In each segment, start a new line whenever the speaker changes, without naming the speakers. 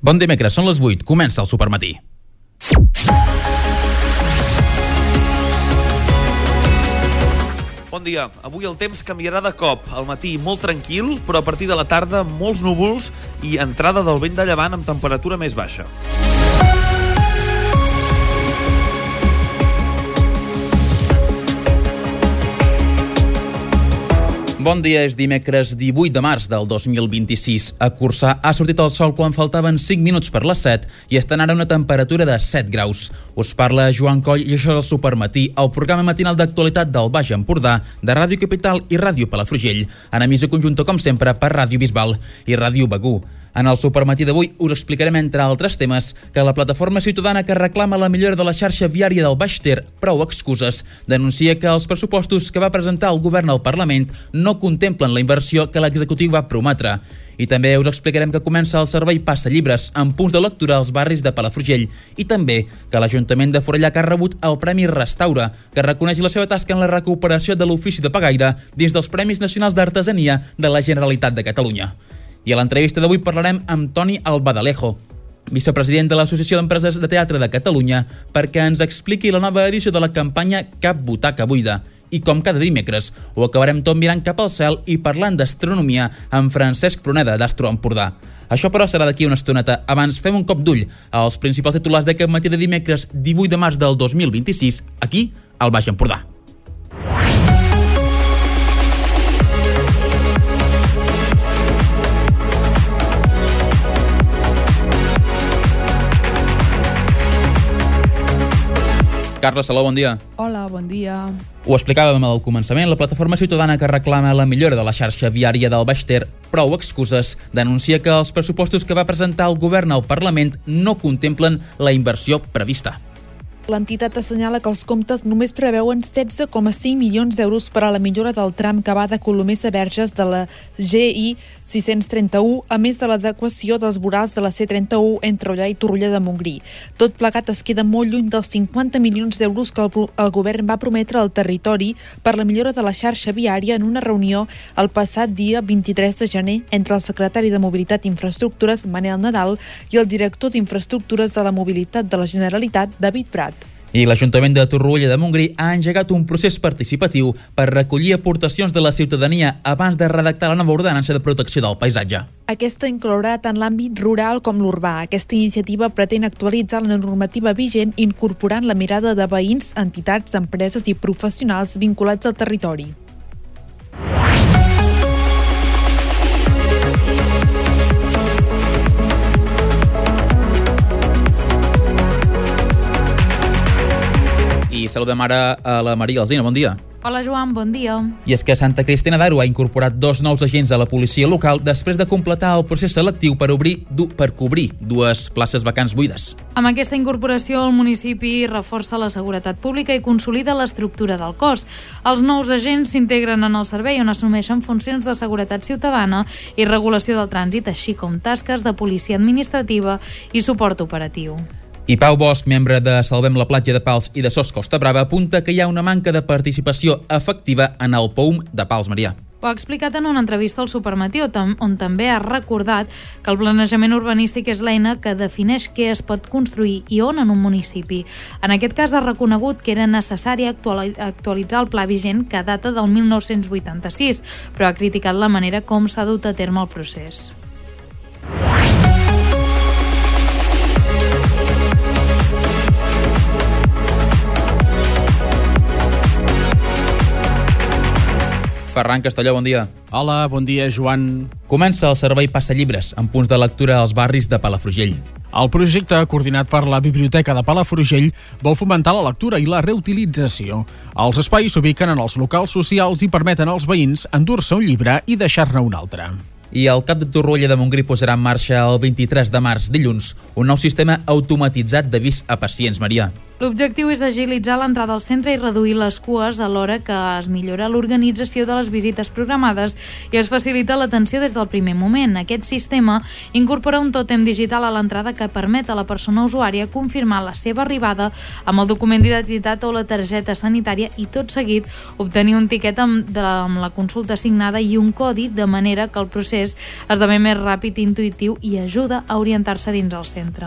Bon dimecres, són les 8, comença el Supermatí.
Bon dia. Avui el temps canviarà de cop. Al matí molt tranquil, però a partir de la tarda molts núvols i entrada del vent de llevant amb temperatura més baixa.
Bon dia, és dimecres 18 de març del 2026. A Corçà ha sortit el sol quan faltaven 5 minuts per les 7 i estan ara una temperatura de 7 graus. Us parla Joan Coll i això és el Supermatí, el programa matinal d'actualitat del Baix Empordà, de Ràdio Capital i Ràdio Palafrugell, en emissió conjunta com sempre per Ràdio Bisbal i Ràdio Begur. En el Supermatí d'avui us explicarem, entre altres temes, que la plataforma ciutadana que reclama la millora de la xarxa viària del Baix Ter, Prou Excuses, denuncia que els pressupostos que va presentar el govern al Parlament no contemplen la inversió que l'executiu va prometre. I també us explicarem que comença el servei Passa Llibres amb punts de lectura als barris de Palafrugell i també que l'Ajuntament de Forallac ha rebut el Premi Restaura, que reconeix la seva tasca en la recuperació de l'ofici de pagaire dins dels Premis Nacionals d'Artesania de la Generalitat de Catalunya. I a l'entrevista d'avui parlarem amb Toni Albadalejo, vicepresident de l'Associació d'Empreses de Teatre de Catalunya, perquè ens expliqui la nova edició de la campanya Cap butaca buida. I com cada dimecres, ho acabarem tot mirant cap al cel i parlant d'astronomia amb Francesc Pruneda, d'Astro Empordà. Això, però, serà d'aquí una estoneta. Abans fem un cop d'ull als principals titulars d'aquest matí de dimecres 18 de març del 2026, aquí, al Baix Empordà. Carla Saló, bon dia.
Hola, bon dia.
Ho explicàvem al començament, la plataforma ciutadana que reclama la millora de la xarxa viària del Baix Ter, Prou Excuses, denuncia que els pressupostos que va presentar el govern al Parlament no contemplen la inversió prevista.
L'entitat assenyala que els comptes només preveuen 16,5 milions d'euros per a la millora del tram que va de Colomers a Verges de la GI 631, a més de l'adequació dels vorals de la C31 entre Ullà i Torroella de Montgrí. Tot plegat es queda molt lluny dels 50 milions d'euros que el govern va prometre al territori per la millora de la xarxa viària en una reunió el passat dia 23 de gener entre el secretari de Mobilitat i Infraestructures, Manel Nadal, i el director d'Infraestructures de la Mobilitat de la Generalitat, David Prat.
I l'Ajuntament de Torroella de Montgrí ha engegat un procés participatiu per recollir aportacions de la ciutadania abans de redactar la nova ordenança de protecció del paisatge.
Aquesta inclourà tant l'àmbit rural com l'urbà. Aquesta iniciativa pretén actualitzar la normativa vigent incorporant la mirada de veïns, entitats, empreses i professionals vinculats al territori. I saludem ara a la Maria Alsina, bon dia.
Hola Joan, bon dia.
I és que Santa Cristina d'Aro ha incorporat 2 nous agents a la policia local després de completar el procés selectiu per cobrir 2 places vacants buides.
Amb aquesta incorporació, el municipi reforça la seguretat pública i consolida l'estructura del cos. Els nous agents s'integren en el servei on assumeixen funcions de seguretat ciutadana i regulació del trànsit, així com tasques de policia administrativa i suport operatiu.
I Pau Bosch, membre de Salvem la Platja de Pals i de SOS Costa Brava, apunta que hi ha una manca de participació efectiva en el POUM de Pals, Marià.
Ho ha explicat en una entrevista al Supermatí, on també ha recordat que el planejament urbanístic és l'eina que defineix què es pot construir i on en un municipi. En aquest cas ha reconegut que era necessari actualitzar el pla vigent que data del 1986, però ha criticat la manera com s'ha dut a terme el procés.
Ferran Castelló, bon dia.
Hola, bon dia, Joan.
Comença el servei Passa Llibres, amb punts de lectura als barris de Palafrugell.
El projecte, coordinat per la Biblioteca de Palafrugell, vol fomentar la lectura i la reutilització. Els espais s'ubiquen en els locals socials i permeten als veïns endur-se un llibre i deixar-ne un altre.
I el CAP de Torroella de Montgrí posarà en marxa el 23 de març, dilluns, un nou sistema automatitzat d'avís a pacients, Marià.
L'objectiu és agilitzar l'entrada al centre i reduir les cues alhora que es millora l'organització de les visites programades i es facilita l'atenció des del primer moment. Aquest sistema incorpora un tòtem digital a l'entrada que permet a la persona usuària confirmar la seva arribada amb el document d'identitat o la targeta sanitària i tot seguit obtenir un tiquet amb la consulta signada i un codi, de manera que el procés esdevé més ràpid i intuïtiu i ajuda a orientar-se dins el centre.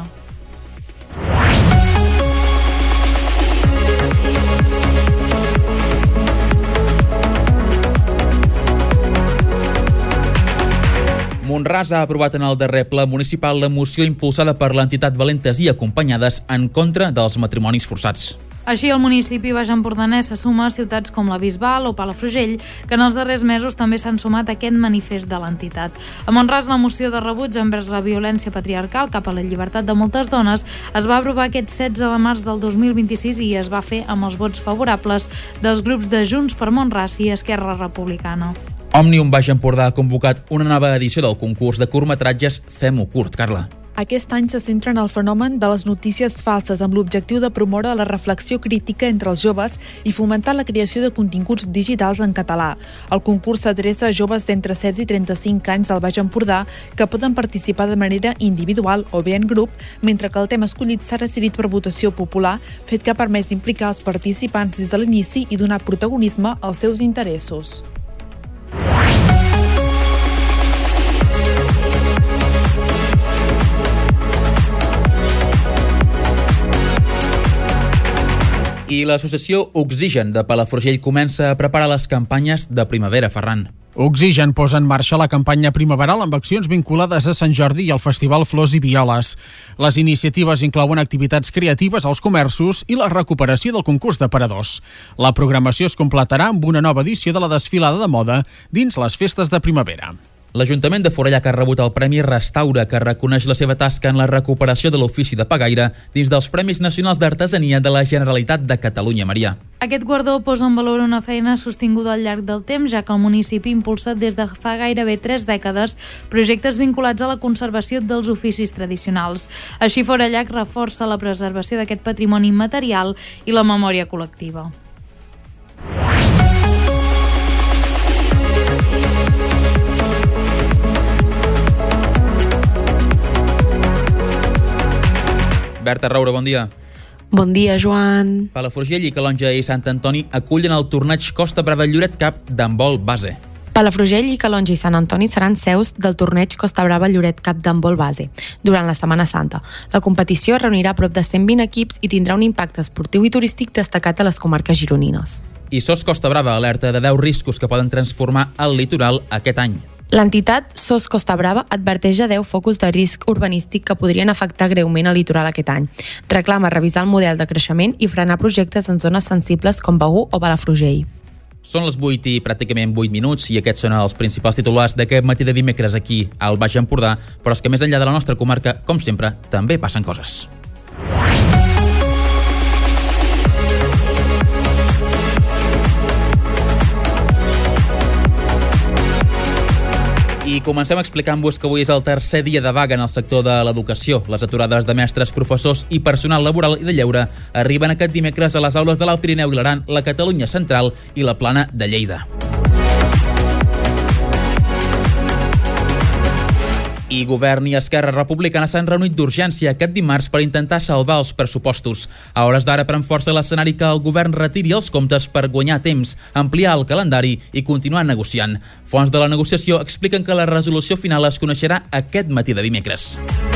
Mont-ras ha aprovat en el darrer ple municipal la moció impulsada per l'entitat Valentes i Acompanyades en contra dels matrimonis forçats.
Així, el municipi baix-empordanès se suma a ciutats com la Bisbal o Palafrugell, que en els darrers mesos també s'han sumat a aquest manifest de l'entitat. A Mont-ras, la moció de rebuig envers la violència patriarcal cap a la llibertat de moltes dones es va aprovar aquest 16 de març del 2026 i es va fer amb els vots favorables dels grups de Junts per Mont-ras i Esquerra Republicana.
Òmnium Baix Empordà ha convocat una nova edició del concurs de curtmetratges Fem-ho curt, Carla.
Aquest any se centra en el fenomen de les notícies falses amb l'objectiu de promoure la reflexió crítica entre els joves i fomentar la creació de continguts digitals en català. El concurs s'adreça a joves d'entre 16 i 35 anys del Baix Empordà que poden participar de manera individual o bé en grup, mentre que el tema escollit s'ha decidit per votació popular, fet que ha permès implicar els participants des de l'inici i donar protagonisme als seus interessos. I l'associació Oxigen de Palafrugell comença a preparar les campanyes de primavera, Ferran.
Oxigen posa en marxa la campanya primaveral amb accions vinculades a Sant Jordi i al Festival Flors i Violes. Les iniciatives inclouen activitats creatives als comerços i la recuperació del concurs d'aparadors. La programació es completarà amb una nova edició de la desfilada de moda dins les festes de primavera.
L'Ajuntament de Forallac ha rebut el Premi Restaura, que reconeix la seva tasca en la recuperació de l'ofici de pagaire dins dels Premis Nacionals d'Artesania de la Generalitat de Catalunya, Maria.
Aquest guardó posa en valor una feina sostinguda al llarg del temps, ja que el municipi impulsa des de fa gairebé 3 dècades projectes vinculats a la conservació dels oficis tradicionals. Així, Forallac reforça la preservació d'aquest patrimoni immaterial i la memòria col·lectiva.
Berta Roura, bon dia.
Bon dia, Joan.
Palafrugell i Calonge i Sant Antoni acullen el torneig Costa Brava Lloret Cup d'handbol base.
Palafrugell i Calonge i Sant Antoni seran seus del torneig Costa Brava Lloret Cup d'handbol base durant la Setmana Santa. La competició reunirà prop de 120 equips i tindrà un impacte esportiu i turístic destacat a les comarques gironines.
I SOS Costa Brava alerta de 10 riscos que poden transformar el litoral aquest any.
L'entitat SOS Costa Brava adverteix de 10 focus de risc urbanístic que podrien afectar greument el litoral aquest any. Reclama revisar el model de creixement i frenar projectes en zones sensibles com Begur o Palafrugell.
Són les 8 i pràcticament 8 minuts i aquests són els principals titulars d'aquest matí de dimecres aquí al Baix Empordà, però és que més enllà de la nostra comarca, com sempre, també passen coses. I comencem explicant-vos que avui és el tercer dia de vaga en el sector de l'educació. Les aturades de mestres, professors i personal laboral i de lleure arriben aquest dimecres a les aules de l'Alt Pirineu i l'Aran, la Catalunya Central i la Plana de Lleida. I Govern i Esquerra Republicana s'han reunit d'urgència aquest dimarts per intentar salvar els pressupostos. A hores d'ara pren força l'escenari que el govern retiri els comptes per guanyar temps, ampliar el calendari i continuar negociant. Fonts de la negociació expliquen que la resolució final es coneixerà aquest matí de dimecres.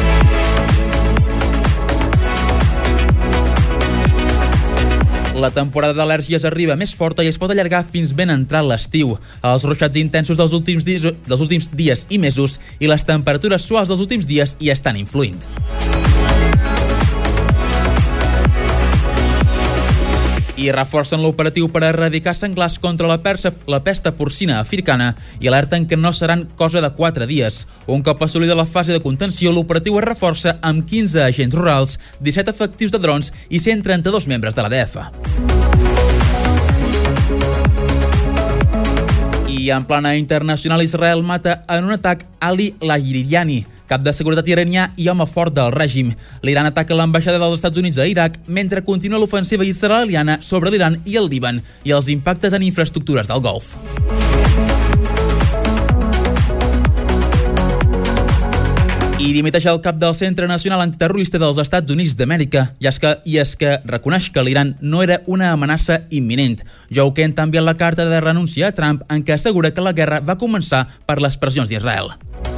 La temporada d'al·lèrgies arriba més forta i es pot allargar fins ben entrat l'estiu. Els ruixats intensos dels últims dies i mesos i les temperatures suaus dels últims dies hi estan influint. I reforcen l'operatiu per erradicar senglars contra la pesta porcina africana i alerten que no seran cosa de 4 dies. Un cop assolida la fase de contenció, l'operatiu es reforça amb 15 agents rurals, 17 efectius de drons i 132 membres de l'ADF. I en plana internacional, Israel mata en un atac Ali Lahiriani, cap de seguretat iranià i home fort del règim. L'Iran ataca l'ambaixada dels Estats Units a Iraq mentre continua l'ofensiva israeliana sobre l'Iran i el Líban i els impactes en infraestructures del Golf. I dimiteix el cap del Centre Nacional Antiterrorista dels Estats Units d'Amèrica i és que reconeix que l'Iran no era una amenaça imminent. Joe Kent ha enviat la carta de renúncia a Trump en què assegura que la guerra va començar per les pressions d'Israel.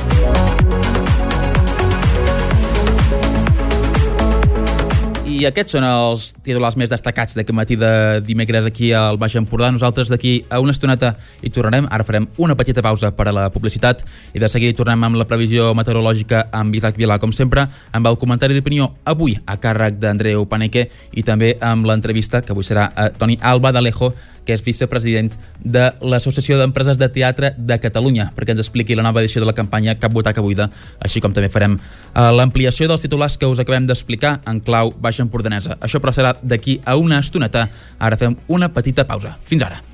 I aquests són els titulars més destacats d'aquest matí de dimecres aquí al Baix Empordà. Nosaltres d'aquí a una estoneta hi tornarem. Ara farem una petita pausa per a la publicitat i de seguida hi tornem amb la previsió meteorològica amb Isaac Vilà, com sempre, amb el comentari d'opinió avui a càrrec d'Andreu Paneque i també amb l'entrevista que avui serà a Toni Alba d'Alejo, que és vicepresident de l'Associació d'Empreses de Teatre de Catalunya, perquè ens expliqui la nova edició de la campanya Cap butaca buida, així com també farem l'ampliació dels titulars que us acabem d'explicar en clau baixa empordanesa. Això però serà d'aquí a una estoneta. Ara fem una petita pausa. Fins ara.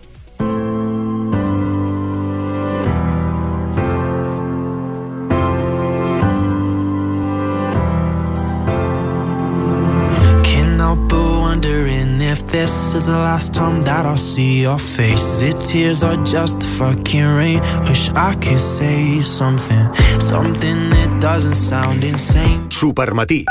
If this is the last time that I'll see your face, is it tears or just the fucking rain? Wish I could say something that doesn't sound insane.
Supermatí.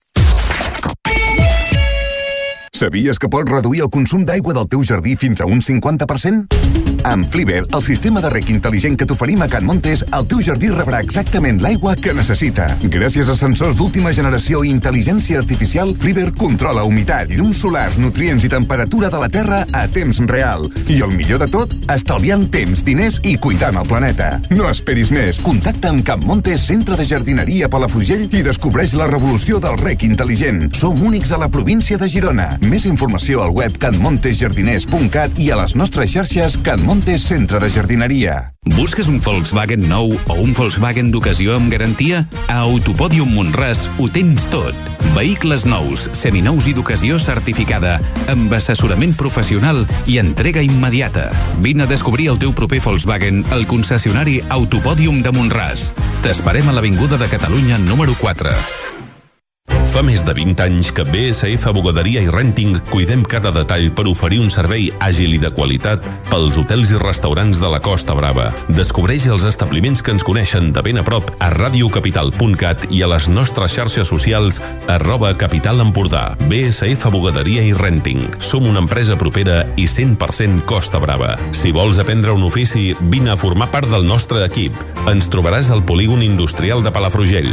Sabies que pots reduir el consum d'aigua del teu jardí fins a un 50%? Amb Fliber, el sistema de rec intel·ligent que t'oferim a Can Montes, el teu jardí rebrà exactament l'aigua que necessita. Gràcies a sensors d'última generació i intel·ligència artificial, Fliber controla humitat, llum solar, nutrients i temperatura de la terra a temps real. I el millor de tot, estalviant temps, diners i cuidant el planeta. No esperis més. Contacta amb Can Montes, centre de jardineria Palafrugell i descobreix la revolució del rec intel·ligent. Som únics a la província de Girona. Més informació al web canmontesjardiners.cat i a les nostres xarxes Can Montes Centre de Jardineria.
Busques un Volkswagen nou o un Volkswagen d'ocasió amb garantia? A Autopòdium Mont-ras ho tens tot. Vehicles nous, seminous i d'ocasió certificada, amb assessorament professional i entrega immediata. Vine a descobrir el teu proper Volkswagen al concessionari Autopòdium de Mont-ras. T'esperem a l'Avinguda de Catalunya número 4.
Fa més de 20 anys que BSF Bugaderia i Renting cuidem cada detall per oferir un servei àgil i de qualitat pels hotels i restaurants de la Costa Brava. Descobreix els establiments que ens coneixen de ben a prop a radiocapital.cat i a les nostres xarxes socials @capitalempordà. BSF Bugaderia i Renting. Som una empresa propera i 100% Costa Brava. Si vols aprendre un ofici, vine a formar part del nostre equip. Ens trobaràs al polígon industrial de Palafrugell.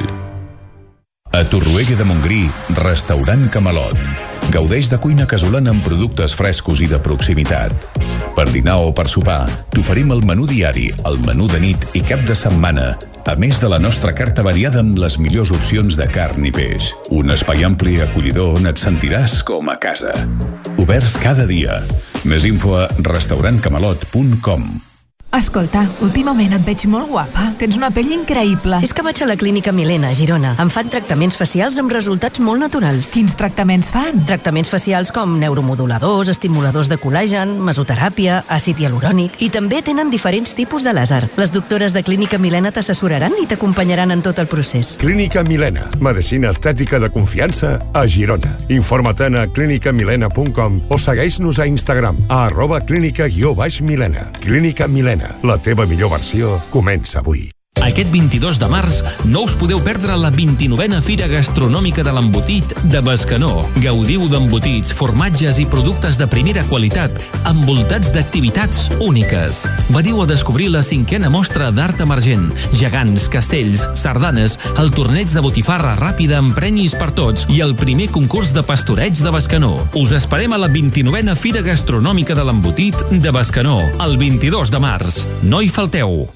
A Torroella de Montgrí, restaurant Camalot. Gaudeix de cuina casolana amb productes frescos i de proximitat. Per dinar o per sopar, t'oferim el menú diari, el menú de nit i cap de setmana, a més de la nostra carta variada amb les millors opcions de carn i peix. Un espai ampli i acollidor on et sentiràs com a casa. Oberts cada dia. Més info a restaurantcamalot.com.
Escolta, últimament et veig molt guapa. Tens una pell increïble.
És que vaig a la Clínica Milena, a Girona. Em fan tractaments facials amb resultats molt naturals.
Quins tractaments fan?
Tractaments facials com neuromoduladors, estimuladors de col·làgen, mesoteràpia, àcid hialurònic i també tenen diferents tipus de làser. Les doctores de Clínica Milena t'assessoraran i t'acompanyaran en tot el procés.
Clínica Milena, medicina estètica de confiança a Girona. Informa't a clinicamilena.com o segueix-nos a Instagram a @clínica_milena. Clínica Milena. La teva millor versió comença avui.
Aquest 22 de març no us podeu perdre la 29a Fira Gastronòmica de l'Embotit de Bescanó. Gaudiu d'embotits, formatges i productes de primera qualitat envoltats d'activitats úniques. Veniu a descobrir la 5a mostra d'art emergent, gegants, castells, sardanes, el torneig de botifarra ràpida amb premis per tots i el primer concurs de pastoreig de Bescanó. Us esperem a la 29a Fira Gastronòmica de l'Embotit de Bescanó, el 22 de març. No hi falteu!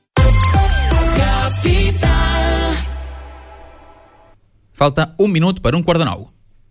Falta un minut per 8:45.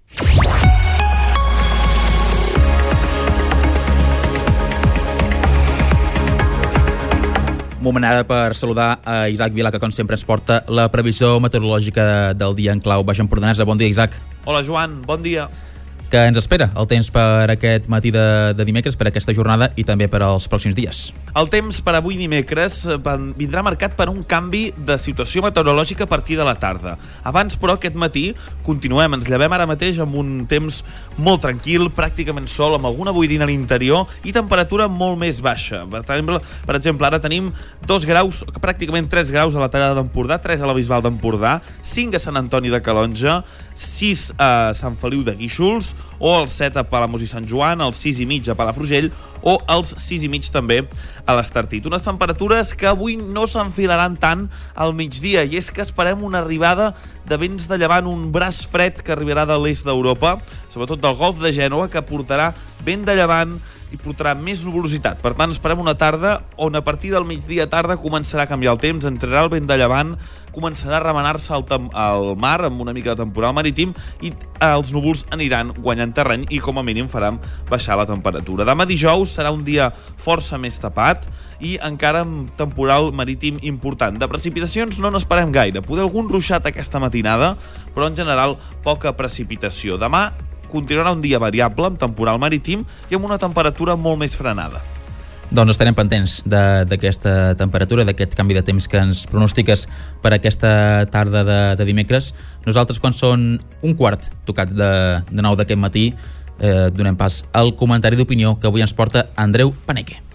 Moment ara per saludar a Isaac Vilà, que com sempre ens porta la previsió meteorològica del dia en clau Baix Empordanesa. Bon dia, Isaac.
Hola, Joan. Bon dia.
que ens espera el temps per aquest matí de dimecres, per aquesta jornada i també per als pròxims dies.
El temps per avui dimecres vindrà marcat per un canvi de situació meteorològica a partir de la tarda. Abans, però, aquest matí continuem, ens llevem ara mateix amb un temps molt tranquil, pràcticament sol, amb alguna boirina a l'interior i temperatura molt més baixa. Per exemple, ara tenim 2 graus, pràcticament 3 graus a la Tallada d'Empordà, 3 a la Bisbal d'Empordà, 5 a Sant Antoni de Calonge, 6 a Sant Feliu de Guíxols, o els 7 a Palamós i Sant Joan, els 6 i mig a Palafrugell o els 6 i mig també a l'Estartit. Unes temperatures que avui no s'enfilaran tant al migdia, i és que esperem una arribada de vents de llevant, un braç fred que arribarà de l'est d'Europa, sobretot del Golf de Gènova, que portarà vent de llevant i portarà més nuvolositat. Per tant, esperem una tarda on a partir del migdia tarda començarà a canviar el temps, entrarà el vent de llevant, començarà a remenar-se al mar amb una mica de temporal marítim i els núvols aniran guanyant terreny i com a mínim faran baixar la temperatura. Demà dijous serà un dia força més tapat i encara amb temporal marítim important. De precipitacions no n'esperem gaire, poder algun ruixat aquesta matinada, però en general poca precipitació. Demà continuarà un dia variable amb temporal marítim i amb una temperatura molt més frenada.
Doncs estarem pendents d'aquesta temperatura, d'aquest canvi de temps que ens pronostiques per aquesta tarda de dimecres. Nosaltres, quan són 1:15 tocats de 9 d'aquest matí, donem pas al comentari d'opinió que avui ens porta Andreu Paneque.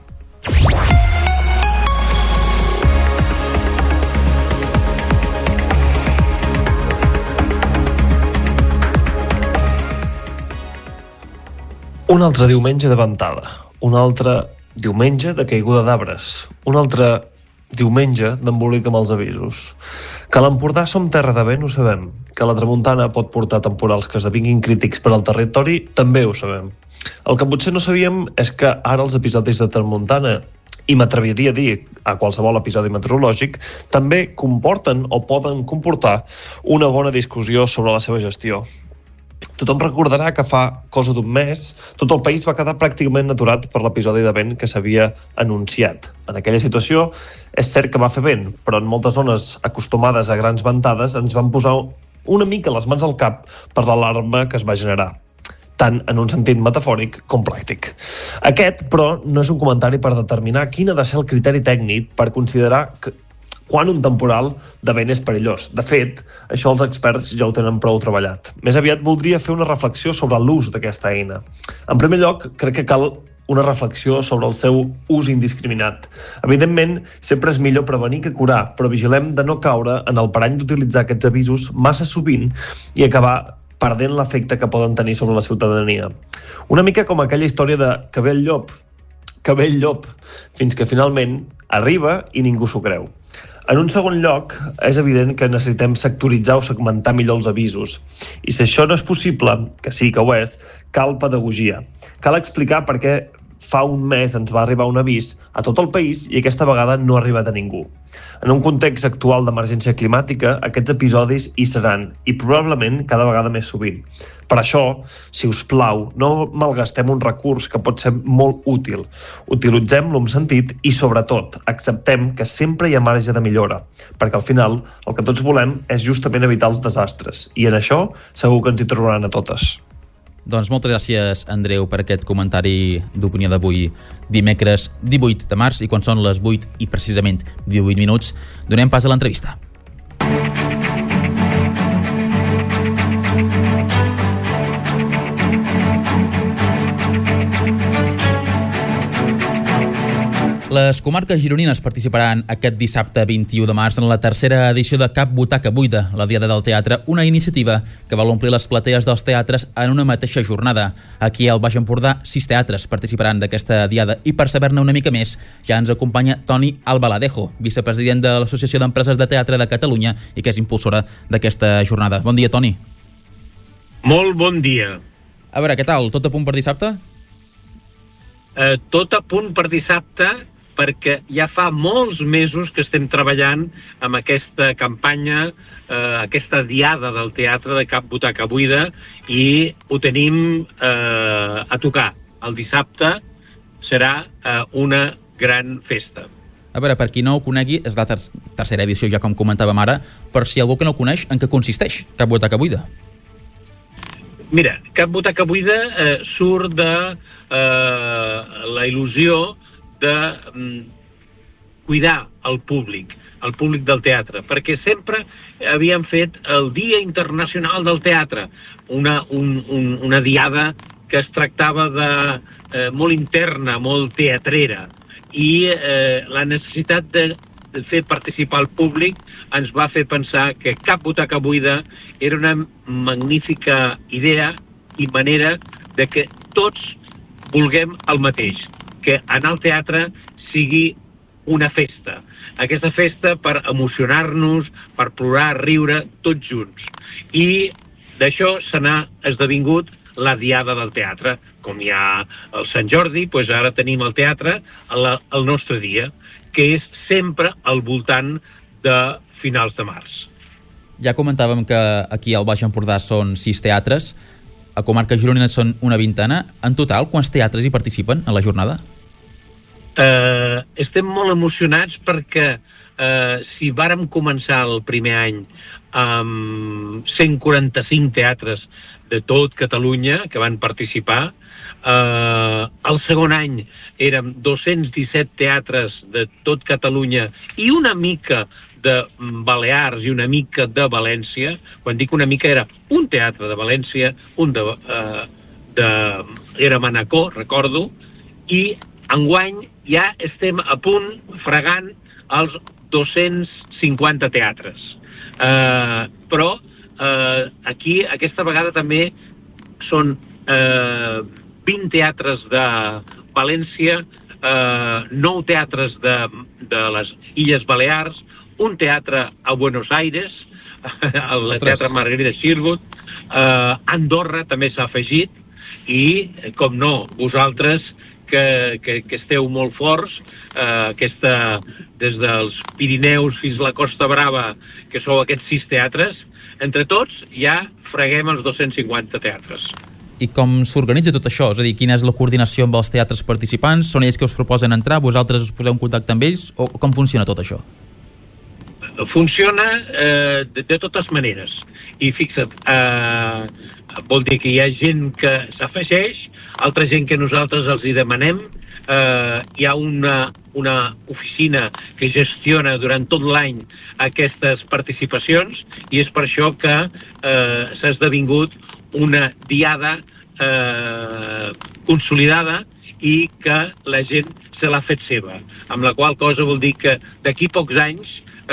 Un altre diumenge de ventada, un altre diumenge de caiguda d'arbres, un altre diumenge d'embolic amb els avisos. Que a l'Empordà som terra de vent ho sabem, que la tramuntana pot portar temporals que esdevinguin crítics per al territori també ho sabem. El que potser no sabíem és que ara els episodis de tramuntana, i m'atreviria a dir a qualsevol episodi meteorològic, també comporten o poden comportar una bona discussió sobre la seva gestió. Tothom recordarà que fa cosa d'un mes tot el país va quedar pràcticament aturat per l'episodi de vent que s'havia anunciat. En aquella situació és cert que va fer vent, però en moltes zones acostumades a grans ventades ens van posar una mica les mans al cap per l'alarma que es va generar, tant en un sentit metafòric com pràctic. Aquest, però, no és un comentari per determinar quin ha de ser el criteri tècnic per considerar quan un temporal de vent és perillós. De fet, això els experts ja ho tenen prou treballat. Més aviat voldria fer una reflexió sobre l'ús d'aquesta eina. En primer lloc, crec que cal una reflexió sobre el seu ús indiscriminat. Evidentment, sempre és millor prevenir que curar, però vigilem de no caure en el parany d'utilitzar aquests avisos massa sovint i acabar perdent l'efecte que poden tenir sobre la ciutadania. Una mica com aquella història de que ve el llop, fins que finalment arriba i ningú s'ho creu. En un segon lloc, és evident que necessitem sectoritzar o segmentar millor els avisos. I si això no és possible, que sí que ho és, cal pedagogia. Cal explicar per què fa un mes ens va arribar un avís a tot el país i aquesta vegada no ha arribat a ningú. En un context actual d'emergència climàtica, aquests episodis hi seran i probablement cada vegada més sovint. Per això, si us plau, no malgastem un recurs que pot ser molt útil. Utilitzem-lo amb sentit i, sobretot, acceptem que sempre hi ha marge de millora, perquè al final el que tots volem és justament evitar els desastres i en això segur que ens hi trobaran a totes.
Doncs moltes gràcies, Andreu, per aquest comentari d'opinió d'avui, dimecres 18 de març, i quan són les 8 i precisament 18 minuts, donem pas a l'entrevista. Les comarques gironines participaran aquest dissabte 21 de març en la tercera edició de Cap Butaca Buida, la Diada del Teatre, una iniciativa que vol omplir les platees dels teatres en una mateixa jornada. Aquí al Baix Empordà, 6 teatres participaran d'aquesta diada i per saber-ne una mica més ja ens acompanya Toni Albaladejo, vicepresident de l'Associació d'Empreses de Teatre de Catalunya i que és impulsora d'aquesta jornada. Bon dia, Toni.
Molt bon dia.
A veure, què tal? Tot a punt per dissabte?
Tot a punt per dissabte, perquè ja fa molts mesos que estem treballant amb aquesta campanya, aquesta diada del teatre de Cap Butaca Buida, i ho tenim a tocar. El dissabte serà una gran festa.
A veure, per qui no ho conegui, és la tercera edició, ja com comentàvem ara, però si algú que no ho coneix, en què consisteix Cap Butaca Buida?
Mira, Cap butaca buida surt de la il·lusió de cuidar el públic del teatre, perquè sempre havíem fet el Dia Internacional del Teatre, una diada que es tractava de molt interna, molt teatrera, i la necessitat de fer participar el públic ens va fer pensar que Cap butaca buida era una magnífica idea i manera de que tots vulguem el mateix, que anar al teatre sigui una festa. Aquesta festa per emocionar-nos, per plorar, riure, tots junts. I d'això se n'ha esdevingut la Diada del Teatre. Com hi ha el Sant Jordi, doncs ara tenim el teatre el nostre dia, que és sempre al voltant de finals de març.
Ja comentàvem que aquí al Baix Empordà són 6 teatres, a comarca gironina són una vintena. En total, quants teatres hi participen a la jornada?
Estem molt emocionats perquè si vàrem començar el primer any amb 145 teatres de tot Catalunya que van participar, el segon any érem 217 teatres de tot Catalunya i una mica de Balears i una mica de València. Quan dic una mica era un teatre de València, un era Manacor, recordo, i enguany ja estem a punt fregant els 250 teatres. Però aquí aquesta vegada també són 20 teatres de València, 9 teatres de les Illes Balears, un teatre a Buenos Aires, el Teatre Margarida Xirgut, Andorra també s'ha afegit, i, com no, vosaltres, que esteu molt forts, des dels Pirineus fins a la Costa Brava, que sou aquests 6 teatres, entre tots ja freguem els 250 teatres.
I com s'organitza tot això? És a dir, quina és la coordinació amb els teatres participants? Són ells que us proposen entrar? Vosaltres us poseu en contacte amb ells? O com funciona tot això?
Funciona de totes maneres. I fixa't, vol dir que hi ha gent que s'afegeix, altra gent que nosaltres els hi demanem. Hi ha una oficina que gestiona durant tot l'any aquestes participacions i és per això que s'ha esdevingut una diada consolidada i que la gent se l'ha fet seva. Amb la qual cosa vol dir que d'aquí pocs anys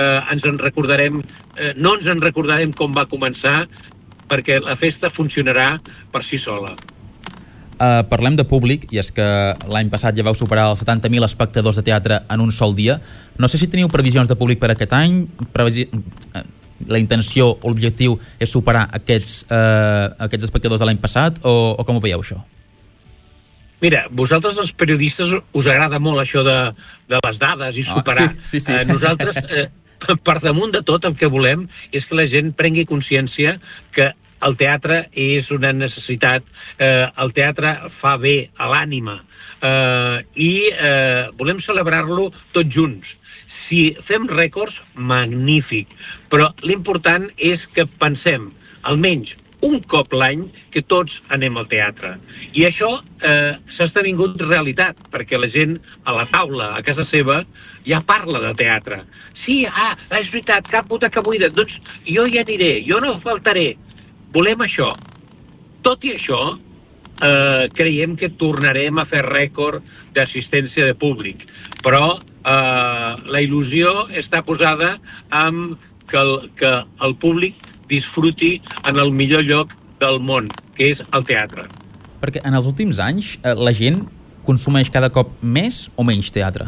no ens en recordarem com va començar, perquè la festa funcionarà per si sola.
Parlem de públic, i és que l'any passat ja vau superar els 70.000 espectadors de teatre en un sol dia. No sé si teniu previsions de públic per aquest any. La intenció o l'objectiu és superar aquests espectadors de l'any passat, o com ho veieu això?
Mira, vosaltres els periodistes us agrada molt això de les dades i superar.
Sí.
Nosaltres, per damunt de tot, el que volem és que la gent prengui consciència que el teatre és una necessitat, el teatre fa bé a l'ànima i volem celebrar-lo tots junts. Si fem rècords, magnífic, però l'important és que pensem, almenys un cop l'any, que tots anem al teatre. I això s'ha esdevingut realitat, perquè la gent a la taula, a casa seva, ja parla de teatre. Sí, és veritat, Cap butaca buida, doncs jo hi aniré, jo no faltaré. Volem això. Tot i això, creiem que tornarem a fer rècord d'assistència de públic, però la il·lusió està posada en que el públic disfruti en el millor lloc del món, que és el teatre.
Perquè en els últims anys la gent consumeix cada cop més o menys teatre?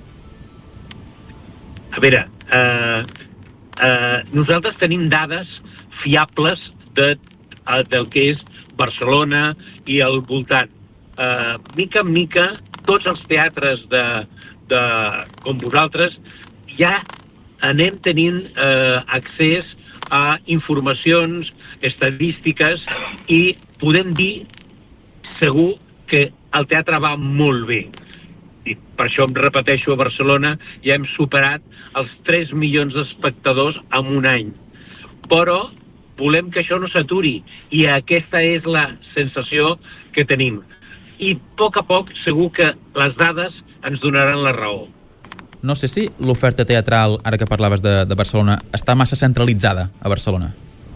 A veure, nosaltres tenim dades fiables del que és Barcelona i al voltant. Mica en mica, tots els teatres com vosaltres ja anem tenint accés a informacions, estadístiques, i podem dir segur que el teatre va molt bé. I per això em repeteixo, a Barcelona ja hem superat els 3 milions d'espectadors en un any. Però volem que això no s'aturi, i aquesta és la sensació que tenim. I a poc segur que les dades ens donaran la raó.
No sé si l'oferta teatral, ara que parlaves de Barcelona, està massa centralitzada a Barcelona.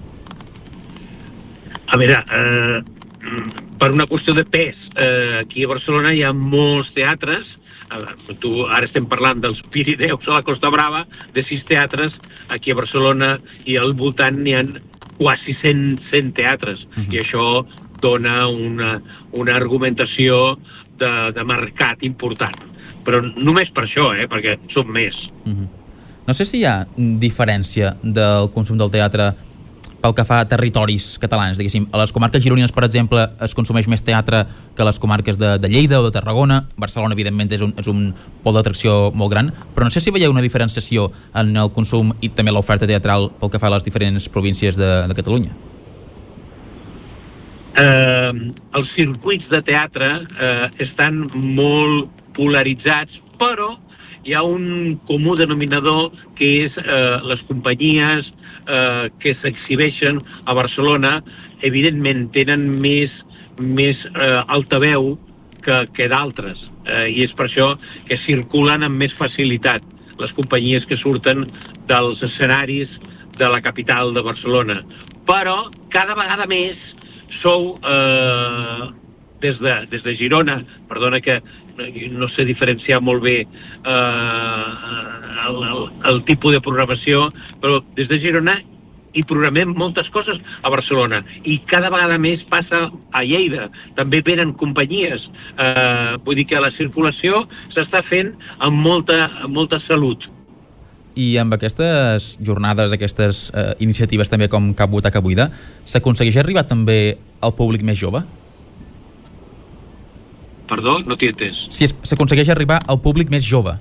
A veure, per una qüestió de pes, aquí a Barcelona hi ha molts teatres. Ara estem parlant dels Pirineus a la Costa Brava, de 6 teatres. Aquí a Barcelona i al voltant n'hi ha quasi 100 teatres, i això dona una argumentació de mercat important. Però només per això, perquè som més.
No sé si hi ha diferència del consum del teatre pel que fa a territoris catalans, diguéssim. A les comarques gironines, per exemple, es consumeix més teatre que a les comarques de Lleida o de Tarragona. Barcelona, evidentment, és un pol d'atracció molt gran, però no sé si veieu una diferenciació en el consum i també l'oferta teatral pel que fa a les diferents províncies de Catalunya.
Els circuits de teatre estan molt polaritzats, però hi ha un comú denominador que és les companyies que s'exhibeixen a Barcelona, evidentment tenen més altaveu que d'altres, i és per això que circulen amb més facilitat les companyies que surten dels escenaris de la capital de Barcelona. Però cada vegada més sou des de Girona, perdona que no sé diferenciar molt bé el tipus de programació, però des de Girona hi programem moltes coses a Barcelona, i cada vegada més passa a Lleida. També venen companyies. Vull dir que la circulació s'està fent amb molta salut.
I amb aquestes jornades, aquestes iniciatives també com Cap Butaca Buida, s'aconsegueix arribar també al públic més jove?
Perdó, no t'hi he entès.
Si s'aconsegueix arribar al públic més jove.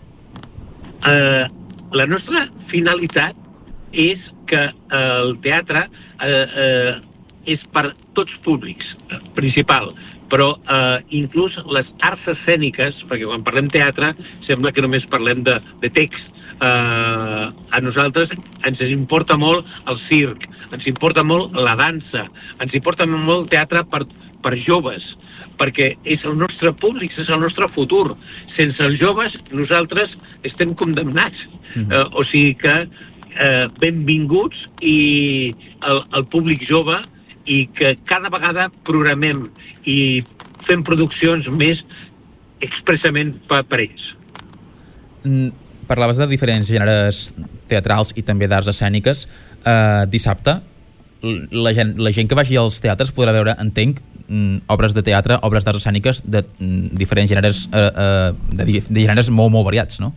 La nostra finalitat és que el teatre és per tots públics, principal, però inclús les arts escèniques, perquè quan parlem teatre sembla que només parlem de text. A nosaltres ens importa molt el circ, ens importa molt la dansa, ens importa molt el teatre per joves, perquè és el nostre públic, és el nostre futur. Sense els joves nosaltres estem condemnats. O sigui que benvinguts i el públic jove, i que cada vegada programem i fem produccions més expressament per ells.
Parlaves de diferents gèneres teatrals i també d'arts escèniques. Dissabte la gent que vagi als teatres podrà veure, entenc, obres de teatre, obres d'arts escèniques de diferents gèneres, de gèneres molt, molt variats, no?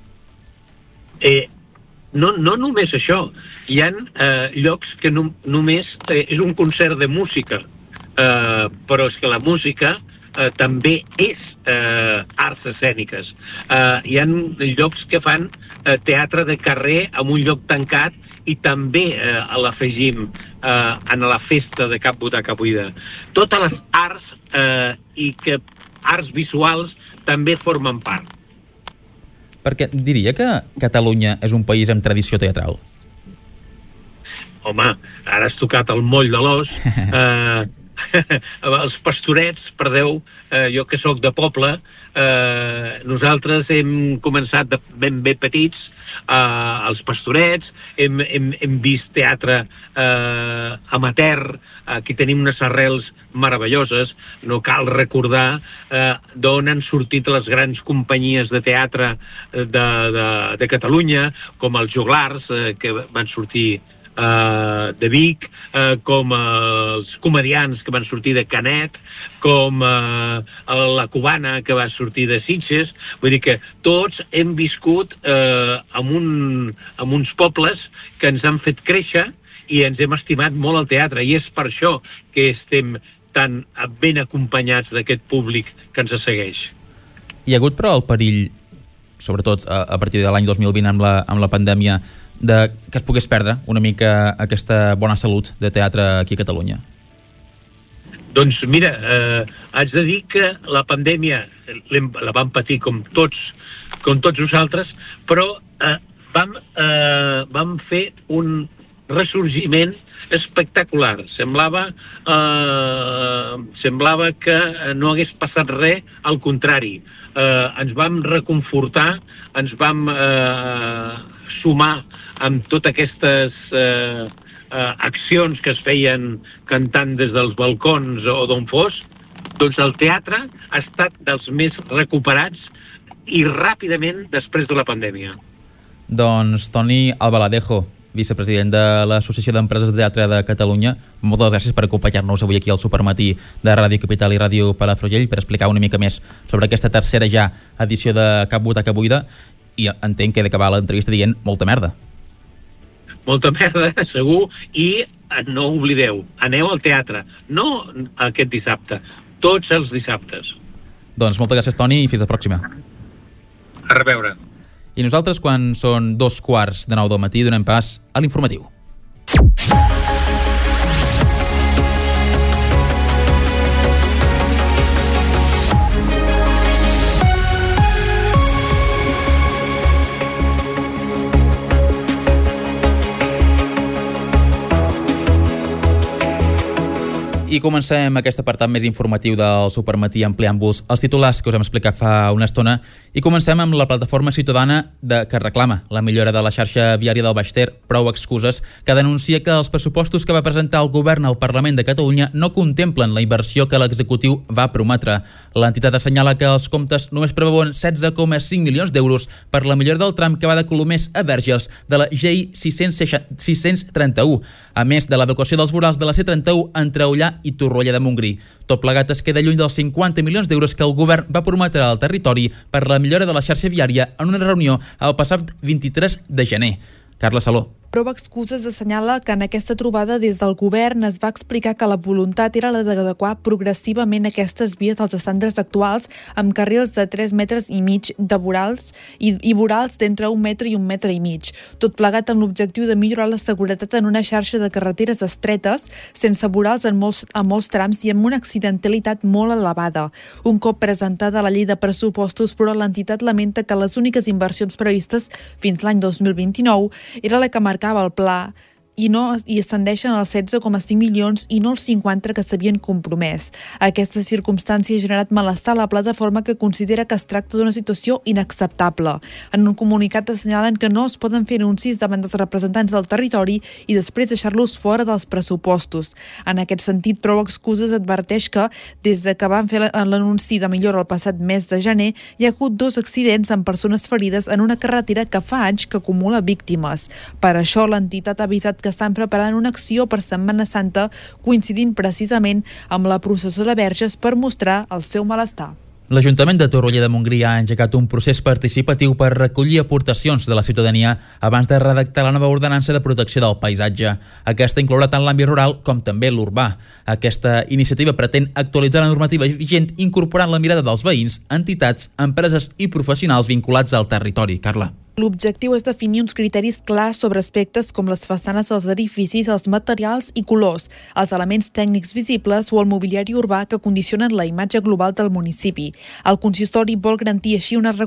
No només això. Hi ha llocs que només és un concert de música, però és que la música també és arts escèniques. Hi ha llocs que fan teatre de carrer en un lloc tancat, i també l'afegim en la festa de Cap Butaca Buida. Totes les arts i que arts visuals també formen part.
Perquè diria que Catalunya és un país amb tradició teatral.
Home, ara has tocat el moll de l'os. Els Pastorets, per Déu, jo que sóc de poble, nosaltres hem començat de ben petits als Pastorets, hem vist teatre amateur, aquí tenim unes arrels meravelloses. No cal recordar d'on han sortit les grans companyies de teatre de Catalunya, com els Joglars, que van sortir de Vic, com els comedians que van sortir de Canet, com la cubana que va sortir de Sitges. Vull dir que tots hem viscut en uns pobles que ens han fet créixer i ens hem estimat molt el teatre, i és per això que estem tan ben acompanyats d'aquest públic que ens segueix.
Hi ha hagut, però, el perill, sobretot a partir de l'any 2020 amb la pandèmia, que es pogués perdre una mica aquesta bona salut de teatre aquí a Catalunya?
Doncs mira, haig de dir que la pandèmia la vam patir com tots nosaltres, però vam fer ressorgiment espectacular. Semblava que no hagués passat res, al contrari. Ens vam reconfortar, ens vam sumar amb totes aquestes accions que es feien cantant des dels balcons o d'on fos. Doncs el teatre ha estat dels més recuperats i ràpidament després de la pandèmia.
Doncs Toni Albaladejo, vicepresident de l'Associació d'Empreses de Teatre de Catalunya, moltes gràcies per acompanyar-nos avui aquí al Supermatí de Ràdio Capital i Ràdio Palafrugell per explicar una mica més sobre aquesta tercera ja edició de Cap Butaca Buida, i entenc que he d'acabar l'entrevista dient molta merda.
Molta merda, segur, i no oblideu, aneu al teatre, no aquest dissabte, tots els dissabtes.
Doncs moltes gràcies, Toni, i fins la pròxima.
A reveure.
I nosaltres, quan són 2:15 del matí, donem pas a l'informatiu. I comencem aquest apartat més informatiu del Supermatí ampliant-vos els titulars que us hem explicat fa una estona, i comencem amb la plataforma ciutadana que reclama la millora de la xarxa viària del Baix Ter, Prou Excuses, que denuncia que els pressupostos que va presentar el govern al Parlament de Catalunya no contemplen la inversió que l'executiu va prometre. L'entitat assenyala que els comptes només preveuen 16,5 milions d'euros per la millora del tram que va de Colomers a Verges de la GI 631, a més de l'adequació dels vorals de la C31 entre Ullà i Torroella de Montgrí. Tot plegat es queda lluny dels 50 milions d'euros que el govern va prometre al territori per la millora de la xarxa viària en una reunió el passat 23 de gener. Carla Saló.
Prou Excuses assenyala que en aquesta trobada des del govern es va explicar que la voluntat era la d'adequar progressivament aquestes vies als estàndards actuals, amb carrils de 3,5 metres de vorals i vorals d'entre 1 metre i 1,5 metres, tot plegat amb l'objectiu de millorar la seguretat en una xarxa de carreteres estretes, sense vorals en molts trams i amb una accidentalitat molt elevada. Un cop presentada la llei de pressupostos, però l'entitat lamenta que les úniques inversions previstes fins l'any 2029 era la que marcava el pla i ascendeixen als 16,5 milions i no els 50 que s'havien compromès. Aquesta circumstància ha generat malestar a la plataforma, que considera que es tracta d'una situació inacceptable. En un comunicat assenyalen que no es poden fer anuncis davant dels representants del territori i després deixar-los fora dels pressupostos. En aquest sentit, Prou Excuses adverteix que, des de que van fer l'anunci de millora el passat mes de gener, hi ha hagut 2 accidents amb persones ferides en una carretera que fa anys que acumula víctimes. Per això, l'entitat ha avisat que estan preparant una acció per Setmana Santa, coincidint precisament amb la processó de Verges, per mostrar el seu malestar.
L'Ajuntament de Torroella de Montgrí ha engegat un procés participatiu per recollir aportacions de la ciutadania abans de redactar la nova ordenança de protecció del paisatge. Aquesta inclourà tant l'àmbit rural com també l'urbà. Aquesta iniciativa pretén actualitzar la normativa vigent, incorporant la mirada dels veïns, entitats, empreses i professionals vinculats al territori. Carla.
L'objectiu és definir uns criteris clars sobre aspectes com les façanes dels edificis, els materials i colors, els elements tècnics visibles o el mobiliari urbà que condicionen la imatge global del municipi. El consistori vol garantir així una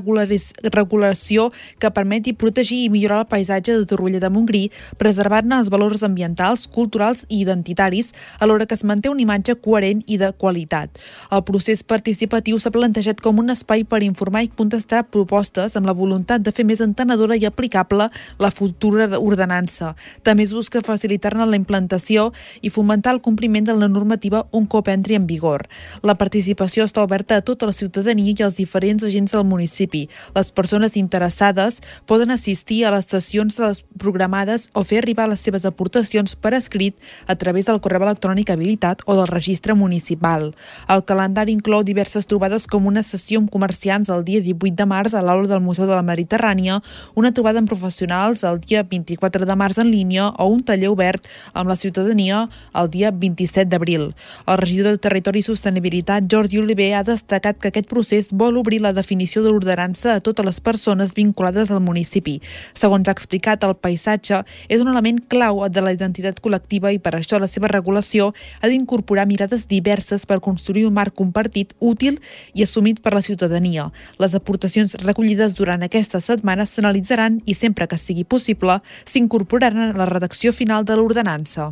regulació que permeti protegir i millorar el paisatge de Torroella de Montgrí, preservar-ne els valors ambientals, culturals i identitaris, alhora que es manté una imatge coherent i de qualitat. El procés participatiu s'ha plantejat com un espai per informar i contestar propostes amb la voluntat de fer més entenedora i aplicable la futura ordenança. També es busca facilitar-ne la implantació i fomentar el compliment de la normativa un cop entri en vigor. La participació està oberta a tota la ciutadania i als diferents agents del municipi. Les persones interessades poden assistir a les sessions programades o fer arribar les seves aportacions per escrit a través del correu electrònic habilitat o del registre municipal. El calendari inclou diverses trobades, com una sessió amb comerciants el dia 18 de març a l'aula del Museu de la Mediterrània, una trobada amb professionals el dia 24 de març en línia o un taller obert amb la ciutadania el dia 27 d'abril. El regidor de Territori i Sostenibilitat, Jordi Oliver, ha destacat que aquest procés vol obrir la definició de l'ordenança a totes les persones vinculades al municipi. Segons ha explicat, el paisatge és un element clau de la identitat col·lectiva i per això la seva regulació ha d'incorporar mirades diverses per construir un marc compartit, útil i assumit per la ciutadania. Les aportacions recollides durant aquesta setmana s'analitzaran i, sempre que sigui possible, s'incorporaran a la redacció final de l'ordenança.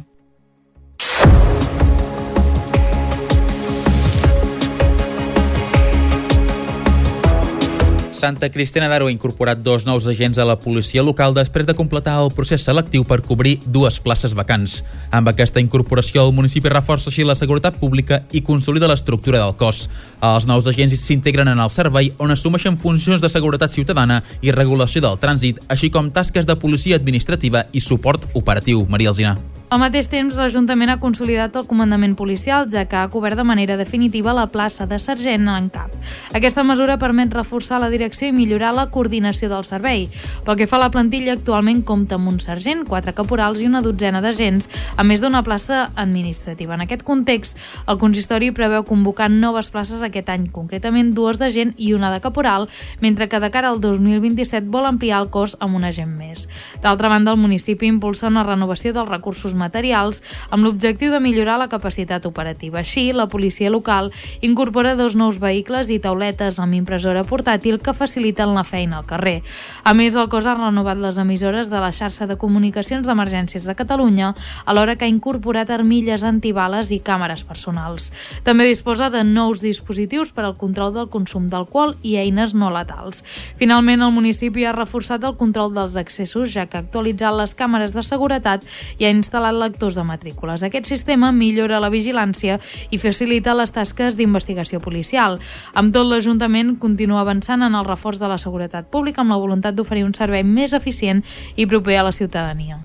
Santa Cristina d'Aro ha incorporat 2 nous agents a la policia local després de completar el procés selectiu per cobrir 2 places vacants. Amb aquesta incorporació, el municipi reforça així la seguretat pública i consolida l'estructura del cos. Els nous agents s'integren en el servei, on assumeixen funcions de seguretat ciutadana i regulació del trànsit, així com tasques de policia administrativa i suport operatiu. Maria Alsina.
Al mateix temps, l'Ajuntament ha consolidat el comandament policial, ja que ha cobert de manera definitiva la plaça de sergent en cap. Aquesta mesura permet reforçar la direcció i millorar la coordinació del servei. Pel que fa a la plantilla, actualment compta amb un sergent, 4 caporals i una dotzena d'agents, a més d'una plaça administrativa. En aquest context, el consistori preveu convocar noves places aquest any, concretament 2 d'agent i una de caporal, mentre que de cara al 2027 vol ampliar el cos amb un agent més. D'altra banda, el municipi impulsa una renovació dels recursos materials amb l'objectiu de millorar la capacitat operativa. Així, la policia local incorpora 2 nous vehicles i tauletes amb impressora portàtil que faciliten la feina al carrer. A més, el cos ha renovat les emissores de la xarxa de comunicacions d'emergències de Catalunya, alhora que ha incorporat armilles antibales i càmeres personals. També disposa de nous dispositius per al control del consum d'alcohol i eines no letals. Finalment, el municipi ha reforçat el control dels accessos, ja que ha actualitzat les càmeres de seguretat i ha instal·lat lectors de matrícules. Aquest sistema millora la vigilància i facilita les tasques d'investigació policial. Amb tot, l'Ajuntament continua avançant en el reforç de la seguretat pública amb la voluntat d'oferir un servei més eficient i proper a la ciutadania.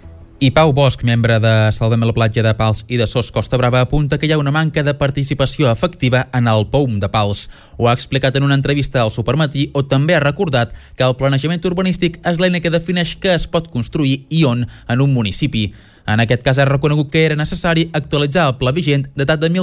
I Pau Bosch, membre de Salvem la Platja de Pals i de SOS Costa Brava, apunta que hi ha una manca de participació efectiva en el POUM de Pals. Ho ha explicat en una entrevista al Supermatí, on també ha recordat que el planejament urbanístic és l'eina que defineix què es pot construir i on en un municipi. En aquest cas ha reconegut que era necessari actualitzar el pla vigent datat de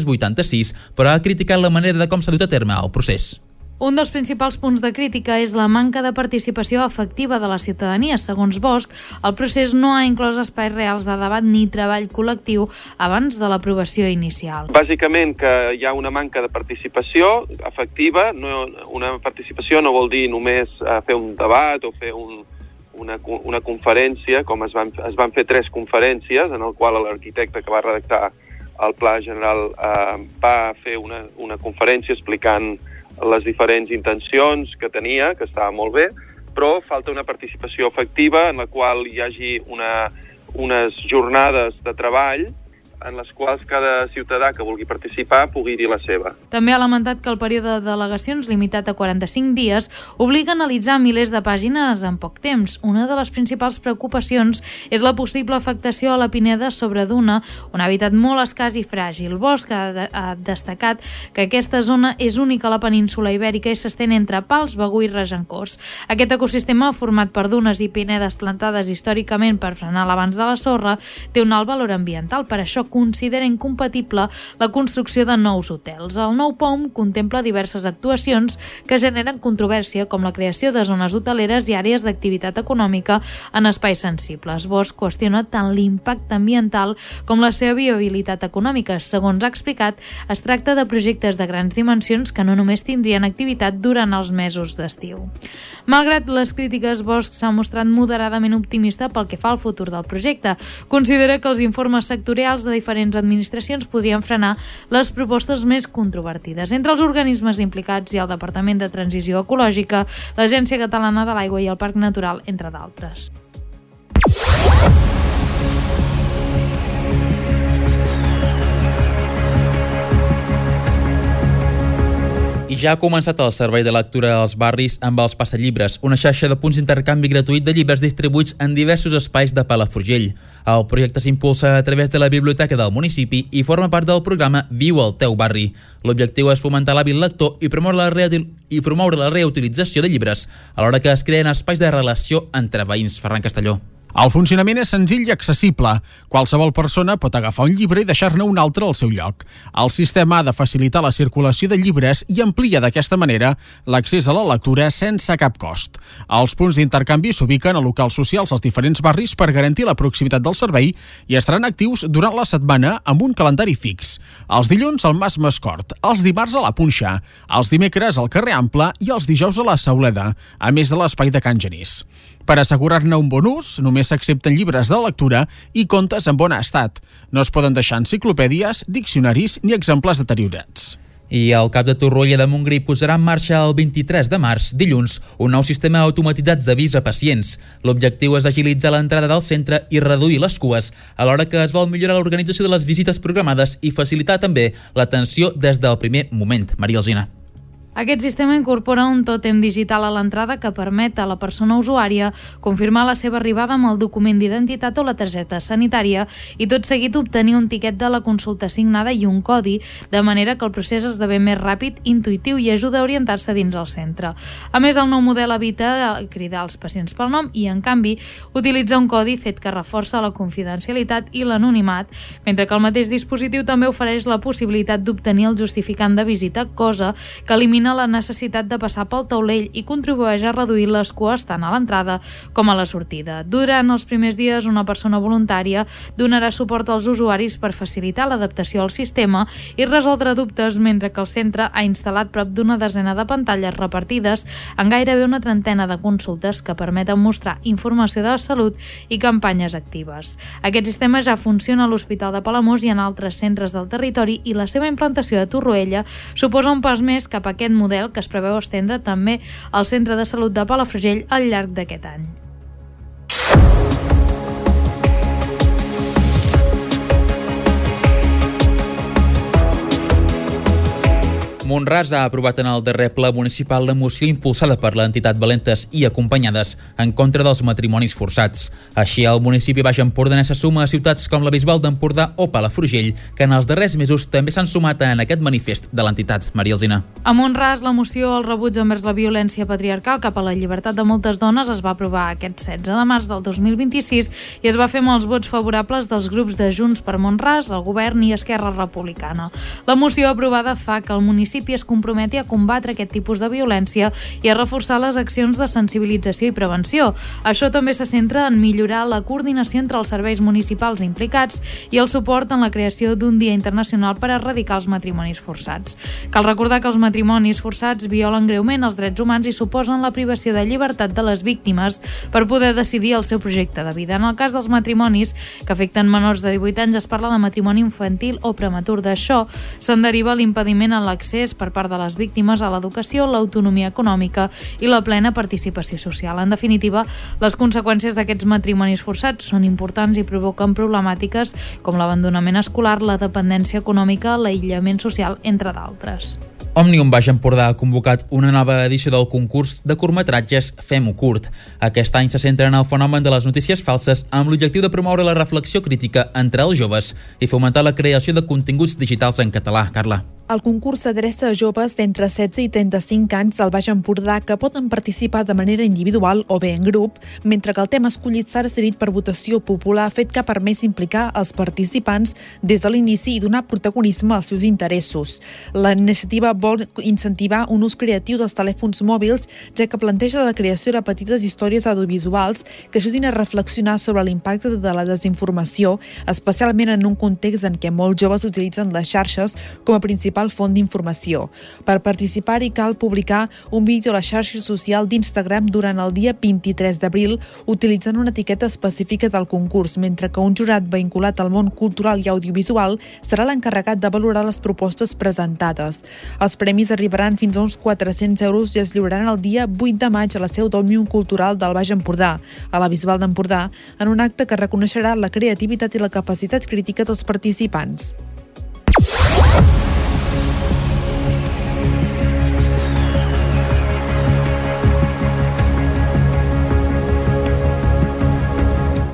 1986, però ha criticat la manera de com s'ha dut a terme el procés.
Un dels principals punts de crítica és la manca de participació efectiva de la ciutadania. Segons Bosch, el procés no ha inclòs espais reals de debat ni treball col·lectiu abans de l'aprovació inicial.
Bàsicament que hi ha una manca de participació efectiva. Una participació no vol dir només fer un debat o fer una conferència, com es van fer 3 conferències, en el qual l'arquitecte que va redactar el Pla General va fer una conferència explicant les diferents intencions que tenia, que estava molt bé, però falta una participació efectiva en la qual hi hagi unes jornades de treball en les quals cada ciutadà que vulgui participar pugui dir la seva.
També ha lamentat que el període de delegacions, limitat a 45 dies, obliga a analitzar milers de pàgines en poc temps. Una de les principals preocupacions és la possible afectació a la pineda sobre duna, un hàbitat molt escàs i fràgil. Bosch ha destacat que aquesta zona és única a la península Ibèrica i s'estén entre Pals, Begur i Regencós. Aquest ecosistema, format per dunes i pinedes plantades històricament per frenar l'avanç de la sorra, té un alt valor ambiental. Per això considera incompatible la construcció de nous hotels. El nou POUM contempla diverses actuacions que generen controvèrsia, com la creació de zones hoteleres i àrees d'activitat econòmica en espais sensibles. Bosch qüestiona tant l'impacte ambiental com la seva viabilitat econòmica. Segons ha explicat, es tracta de projectes de grans dimensions que no només tindrien activitat durant els mesos d'estiu. Malgrat les crítiques, Bosch s'ha mostrat moderadament optimista pel que fa al futur del projecte. Considera que els informes sectorials de diferents administracions podrien frenar les propostes més controvertides. Entre els organismes implicats hi ha el Departament de Transició Ecològica, l'Agència Catalana de l'Aigua i el Parc Natural, entre d'altres.
I ja ha començat el servei de lectura als barris amb els Passallibres, una xarxa de punts d'intercanvi gratuït de llibres distribuïts en diversos espais de Palafrugell. El projecte s'impulsa a través de la biblioteca del municipi i forma part del programa Viu al teu barri. L'objectiu és fomentar l'hàbit lector i promoure la reutilització de llibres, alhora que es creen espais de relació entre veïns. Ferran Castelló.
El funcionament és senzill i accessible. Qualsevol persona pot agafar un llibre i deixar-ne un altre al seu lloc. El sistema ha de facilitar la circulació de llibres i amplia d'aquesta manera l'accés a la lectura sense cap cost. Els punts d'intercanvi s'ubiquen a locals socials als diferents barris per garantir la proximitat del servei i estaran actius durant la setmana amb un calendari fix. Els dilluns al Mas Mascort, els dimarts a la Punxa, els dimecres al carrer Ample i els dijous a la Sauleda, a més de l'espai de Can Genís. Per assegurar-ne un bon ús, només s'accepten llibres de lectura i contes en bon estat. No es poden deixar enciclopèdies, diccionaris ni exemplars deteriorats.
I el CAP de Torroella de Montgrí posarà en marxa el 23 de març, dilluns, un nou sistema automatitzat d'avís a pacients. L'objectiu és agilitzar l'entrada del centre i reduir les cues, alhora que es vol millorar l'organització de les visites programades i facilitar també l'atenció des del primer moment. Maria Alsina.
Aquest sistema incorpora un tòtem digital a l'entrada que permet a la persona usuària confirmar la seva arribada amb el document d'identitat o la targeta sanitària i tot seguit obtenir un tiquet de la consulta signada i un codi, de manera que el procés esdevé més ràpid, intuïtiu i ajuda a orientar-se dins el centre. A més, el nou model evita cridar els pacients pel nom i, en canvi, utilitza un codi fet que reforça la confidencialitat i l'anonimat, mentre que el mateix dispositiu també ofereix la possibilitat d'obtenir el justificant de visita, cosa que elimina la necessitat de passar pel taulell i contribueix a reduir les cues tant a l'entrada com a la sortida. Durant els primers dies, una persona voluntària donarà suport als usuaris per facilitar l'adaptació al sistema i resoldre dubtes, mentre que el centre ha instal·lat prop d'una desena de pantalles repartides en gairebé una trentena de consultes que permeten mostrar informació de la salut i campanyes actives. Aquest sistema ja funciona a l'Hospital de Palamós i en altres centres del territori i la seva implantació a Torroella suposa un pas més cap a aquest model que es preveu estendre també al Centre de Salut de Palafrugell al llarg d'aquest any.
Mont-ras ha aprovat en el darrer ple municipal la moció impulsada per l'entitat Valentes i Acompanyades en contra dels matrimonis forçats. Així, el municipi Baix Empordanès se suma a ciutats com la Bisbal d'Empordà o Palafrugell, que en els darrers mesos també s'han sumat en aquest manifest de l'entitat. Maria Alsina.
A Mont-ras, la moció al rebuig envers la violència patriarcal cap a la llibertat de moltes dones es va aprovar aquest 16 de març del 2026 i es va fer amb els vots favorables dels grups de Junts per Mont-ras, el govern i Esquerra Republicana. La moció aprovada fa que el municipi es comprometi a combatre aquest tipus de violència i a reforçar les accions de sensibilització i prevenció. Això també se centra en millorar la coordinació entre els serveis municipals implicats i el suport en la creació d'un dia internacional per erradicar els matrimonis forçats. Cal recordar que els matrimonis forçats violen greument els drets humans i suposen la privació de llibertat de les víctimes per poder decidir el seu projecte de vida. En el cas dels matrimonis que afecten menors de 18 anys es parla de matrimoni infantil o prematur. D'això se'n deriva l'impediment en l'accés per part de les víctimes a l'educació, l'autonomia econòmica i la plena participació social. En definitiva, les conseqüències d'aquests matrimonis forçats són importants i provoquen problemàtiques com l'abandonament escolar, la dependència econòmica, l'aïllament social, entre d'altres.
Òmnium Baix Empordà ha convocat una nova edició del concurs de curtmetratges Fem-ho curt. Aquest any se centra en el fenomen de les notícies falses amb l'objectiu de promoure la reflexió crítica entre els joves i fomentar la creació de continguts digitals en català. Carla.
El concurs s'adreça a joves d'entre 16 i 35 anys del Baix Empordà que poden participar de manera individual o bé en grup, mentre que el tema escollit s'ha decidit per votació popular, fet que ha permès implicar els participants des de l'inici i donar protagonisme als seus interessos. La iniciativa vol incentivar un ús creatiu dels telèfons mòbils, ja que planteja la creació de petites històries audiovisuals que ajudin a reflexionar sobre l'impacte de la desinformació, especialment en un context en què molts joves utilitzen les xarxes com a principal font d'informació. Per participar-hi cal publicar un vídeo a la xarxa social d'Instagram durant el dia 23 d'abril utilitzant una etiqueta específica del concurs, mentre que un jurat vinculat al món cultural i audiovisual serà l'encarregat de valorar les propostes presentades. Els premis arribaran fins a uns 400 euros i es lliuraran el dia 8 de maig a la seu d'Òmnium Cultural del Baix Empordà, a la Bisbal d'Empordà, en un acte que reconeixerà la creativitat i la capacitat crítica dels participants.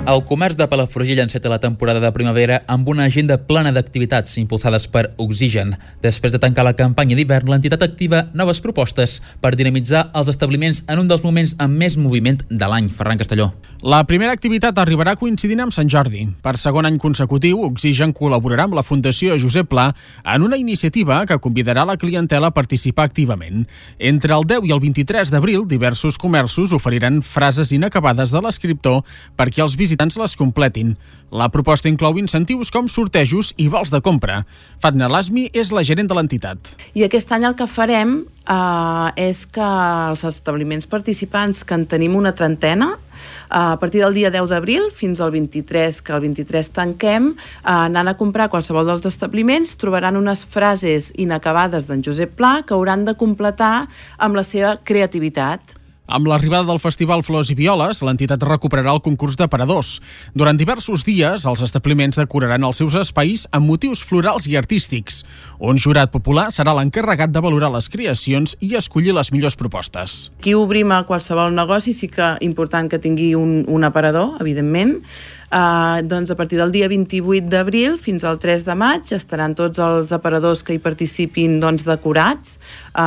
El comerç de Palafrugell enceta la temporada de primavera amb una agenda plena d'activitats impulsades per Oxigen. Després de tancar la campanya d'hivern, l'entitat activa noves propostes per dinamitzar els establiments en un dels moments amb més moviment de l'any. Ferran Castelló.
La primera activitat arribarà coincidint amb Sant Jordi. Per segon any consecutiu, Oxigen col·laborarà amb la Fundació Josep Pla en una iniciativa que convidarà la clientela a participar activament. Entre el 10 i el 23 d'abril, diversos comerços oferiran frases inacabades de l'escriptor perquè els visitants les completin. La proposta inclou incentius com sortejos i vals de compra. Fatna Lasmi és la gerent de l'entitat.
I aquest any el que farem és que els establiments participants, que en tenim una trentena, a partir del dia 10 d'abril fins al 23, que el 23 tanquem, anant a comprar qualsevol dels establiments, trobaran unes frases inacabades d'en Josep Pla que hauran de completar amb la seva creativitat.
Amb l'arribada del Festival Flors i Violes, l'entitat recuperarà el concurs d'aparadors. Durant diversos dies, els establiments decoraran els seus espais amb motius florals i artístics. Un jurat popular serà l'encarregat de valorar les creacions i escollir les millors propostes.
Aquí obrim a qualsevol negoci, sí que important que tingui un aparador, evidentment. Doncs a partir del dia 28 d'abril fins al 3 de maig estaran tots els aparadors que hi participin decorats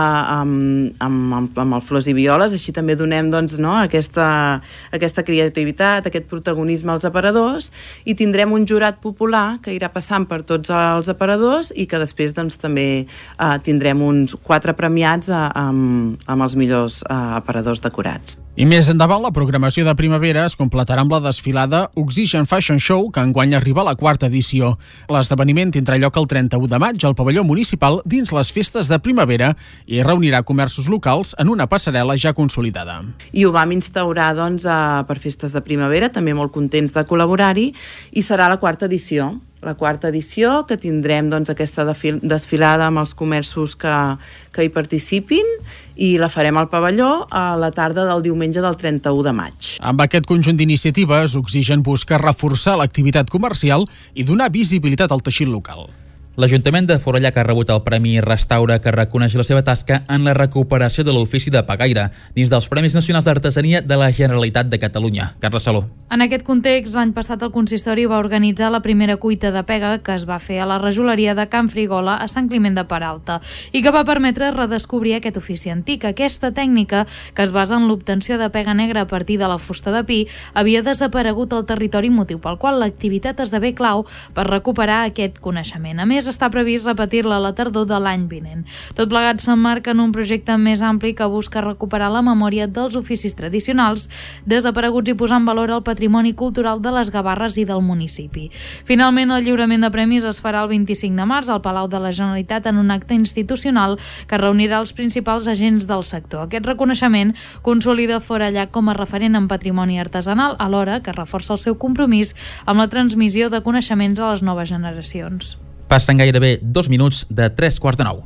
amb el Flors i Violes. Així també donem aquesta creativitat, aquest protagonisme als aparadors, i tindrem un jurat popular que irà passant per tots els aparadors i que després també tindrem uns 4 premiats amb els millors aparadors decorats.
I més endavant, la programació de primavera es completarà amb la desfilada Oxigen Fashion Show, que enguany arriba a la 4ª edició. L'esdeveniment tindrà lloc el 31 de maig al pavelló municipal dins les festes de primavera i reunirà comerços locals en una passarel·la ja consolidada.
I ho vam instaurar per festes de primavera, també molt contents de col·laborar-hi, i serà la 4ª edició. La 4ª edició, que tindrem aquesta desfilada amb els comerços que hi participin, i la farem al pavelló a la tarda del diumenge del 31 de maig.
Amb aquest conjunt d'iniciatives, Oxigen busca reforçar l'activitat comercial i donar visibilitat al teixit local.
L'Ajuntament de Forallac ha rebut el Premi Restaura, que reconeix la seva tasca en la recuperació de l'ofici de pegaire dins dels Premis Nacionals d'Artesania de la Generalitat de Catalunya. Carles Saló.
En aquest context, l'any passat el consistori va organitzar la primera cuita de pega que es va fer a la rajoleria de Can Frigola a Sant Climent de Peralta i que va permetre redescobrir aquest ofici antic. Aquesta tècnica, que es basa en l'obtenció de pega negra a partir de la fusta de pi, havia desaparegut al territori, motiu pel qual l'activitat esdevé clau per recuperar aquest coneixement. A més, està previst repetir-la a la tardor de l'any vinent. Tot plegat s'emmarca en un projecte més ampli que busca recuperar la memòria dels oficis tradicionals desapareguts i posar en valor el patrimoni cultural de les Gavarres i del municipi. Finalment, el lliurament de premis es farà el 25 de març al Palau de la Generalitat en un acte institucional que reunirà els principals agents del sector. Aquest reconeixement consolida Forallac com a referent en patrimoni artesanal, alhora que reforça el seu compromís amb la transmissió de coneixements a les noves generacions.
Passen gairebé 2 minuts de 8:45.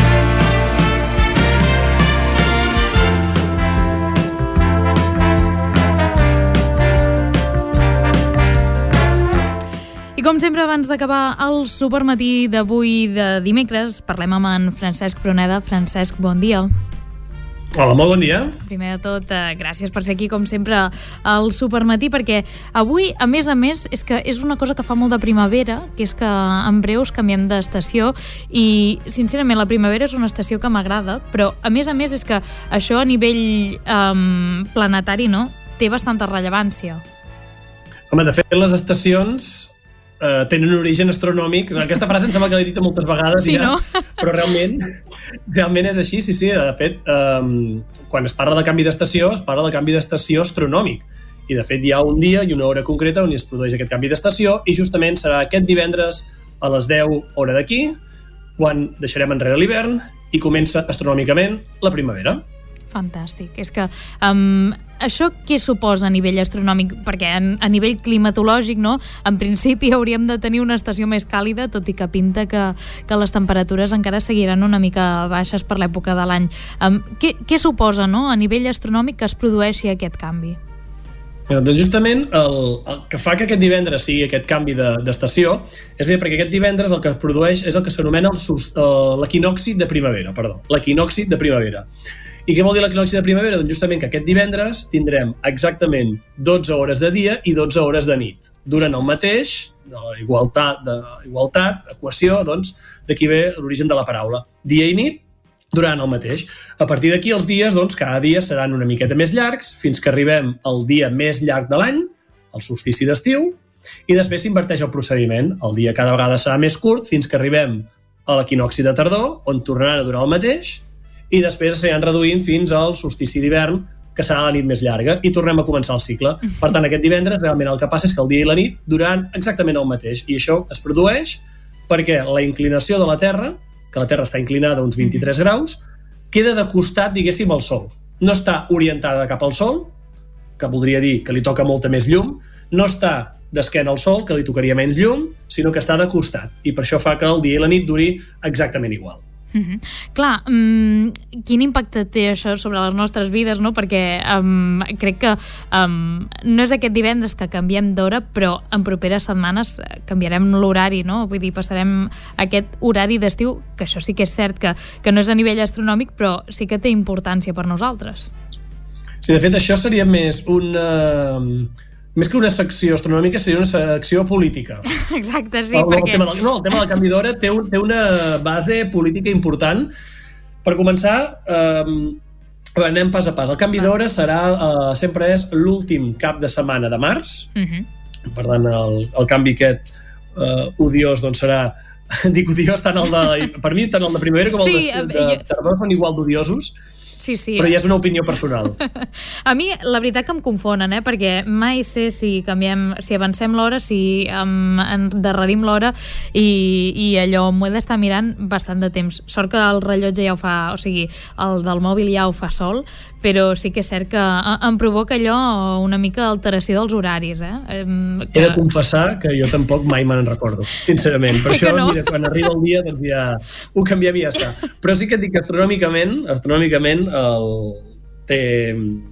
I com sempre, abans d'acabar el supermatí d'avui de dimecres, parlem amb en Francesc Pruneda. Francesc, bon dia.
Hola, molt bon dia.
Primer de tot, gràcies per ser aquí, com sempre, al supermatí, perquè avui, a més, és que és una cosa que fa molt de primavera, que és que en breus canviem d'estació i, sincerament, la primavera és una estació que m'agrada, però, a més, és que això a nivell planetari, no?, té bastanta rellevància.
Home, de fet, les estacions tenen un origen astronòmic. Aquesta frase em sembla que l'he dit moltes vegades, sí, ja, no? Però realment és així, sí. De fet, quan es parla de canvi d'estació, es parla de canvi d'estació astronòmic. I, de fet, hi ha un dia i una hora concreta on es produeix aquest canvi d'estació i justament serà aquest divendres a les 10 hora d'aquí, quan deixarem enrere l'hivern i comença astronòmicament la primavera.
Fantàstic. És que això què suposa a nivell astronòmic? Perquè a nivell climatològic, no? En principi hauríem de tenir una estació més càlida, tot i que pinta que les temperatures encara seguiran una mica baixes per l'època de l'any. Què suposa, no?, a nivell astronòmic que es produeixi aquest canvi?
Doncs justament el que fa que aquest divendres sigui aquest canvi d'estació és bé perquè aquest divendres el que es produeix és el que s'anomena l'equinocci de primavera. I què vol dir l'equinocci de primavera? Doncs justament que aquest divendres tindrem exactament 12 hores de dia i 12 hores de nit. Duren el mateix, igualtat, equació, doncs, d'aquí ve l'origen de la paraula. Dia i nit durant el mateix. A partir d'aquí els dies, doncs, cada dia seran una miqueta més llargs, fins que arribem al dia més llarg de l'any, el solstici d'estiu, i després s'inverteix el procediment. El dia cada vegada serà més curt fins que arribem a l'equinocci de tardor, on tornaran a durar el mateix, i després s'aniran reduint fins al solstici d'hivern, que serà la nit més llarga, i tornem a començar el cicle. Per tant, aquest divendres realment el que passa és que el dia i la nit duran exactament el mateix, i això es produeix perquè la inclinació de la Terra, que la Terra està inclinada uns 23 graus, queda de costat, diguéssim, al Sol. No està orientada cap al Sol, que voldria dir que li toca molta més llum, no està d'esquena al Sol, que li tocaria menys llum, sinó que està de costat, i per això fa que el dia i la nit duri exactament igual.
Clar, quin impacte té això sobre les nostres vides, no? Perquè crec que no és aquest divendres que canviem d'hora, però en properes setmanes canviarem l'horari, no? Vull dir, passarem aquest horari d'estiu, que això sí que és cert que no és a nivell astronòmic, però sí que té importància per nosaltres.
Sí, de fet, això seria més que una secció astronòmica, seria una secció política.
Exacte, sí,
perquè... El tema del canvi d'hora té una base política important. Per començar, anem pas a pas. El canvi d'hora sempre és l'últim cap de setmana de març. Per tant, el canvi aquest odiós doncs serà... Dic odiós, per mi tant el de primavera com el de tardor són igual d'odiosos.
Sí.
Però ja és una opinió personal.
A mi, la veritat que em confonen, perquè mai sé si avancem l'hora, si endarrerim l'hora, i allò m'ho he d'estar mirant bastant de temps. Sort que el rellotge ja ho fa, o sigui, el del mòbil ja ho fa sol, però sí que és cert que em provoca allò una mica alteració dels horaris. He
de confessar que jo tampoc mai me'n recordo, sincerament. Per això, mira, quan arriba el dia, doncs ja ho canviem i ja està. Però sí que et dic que astronòmicament té...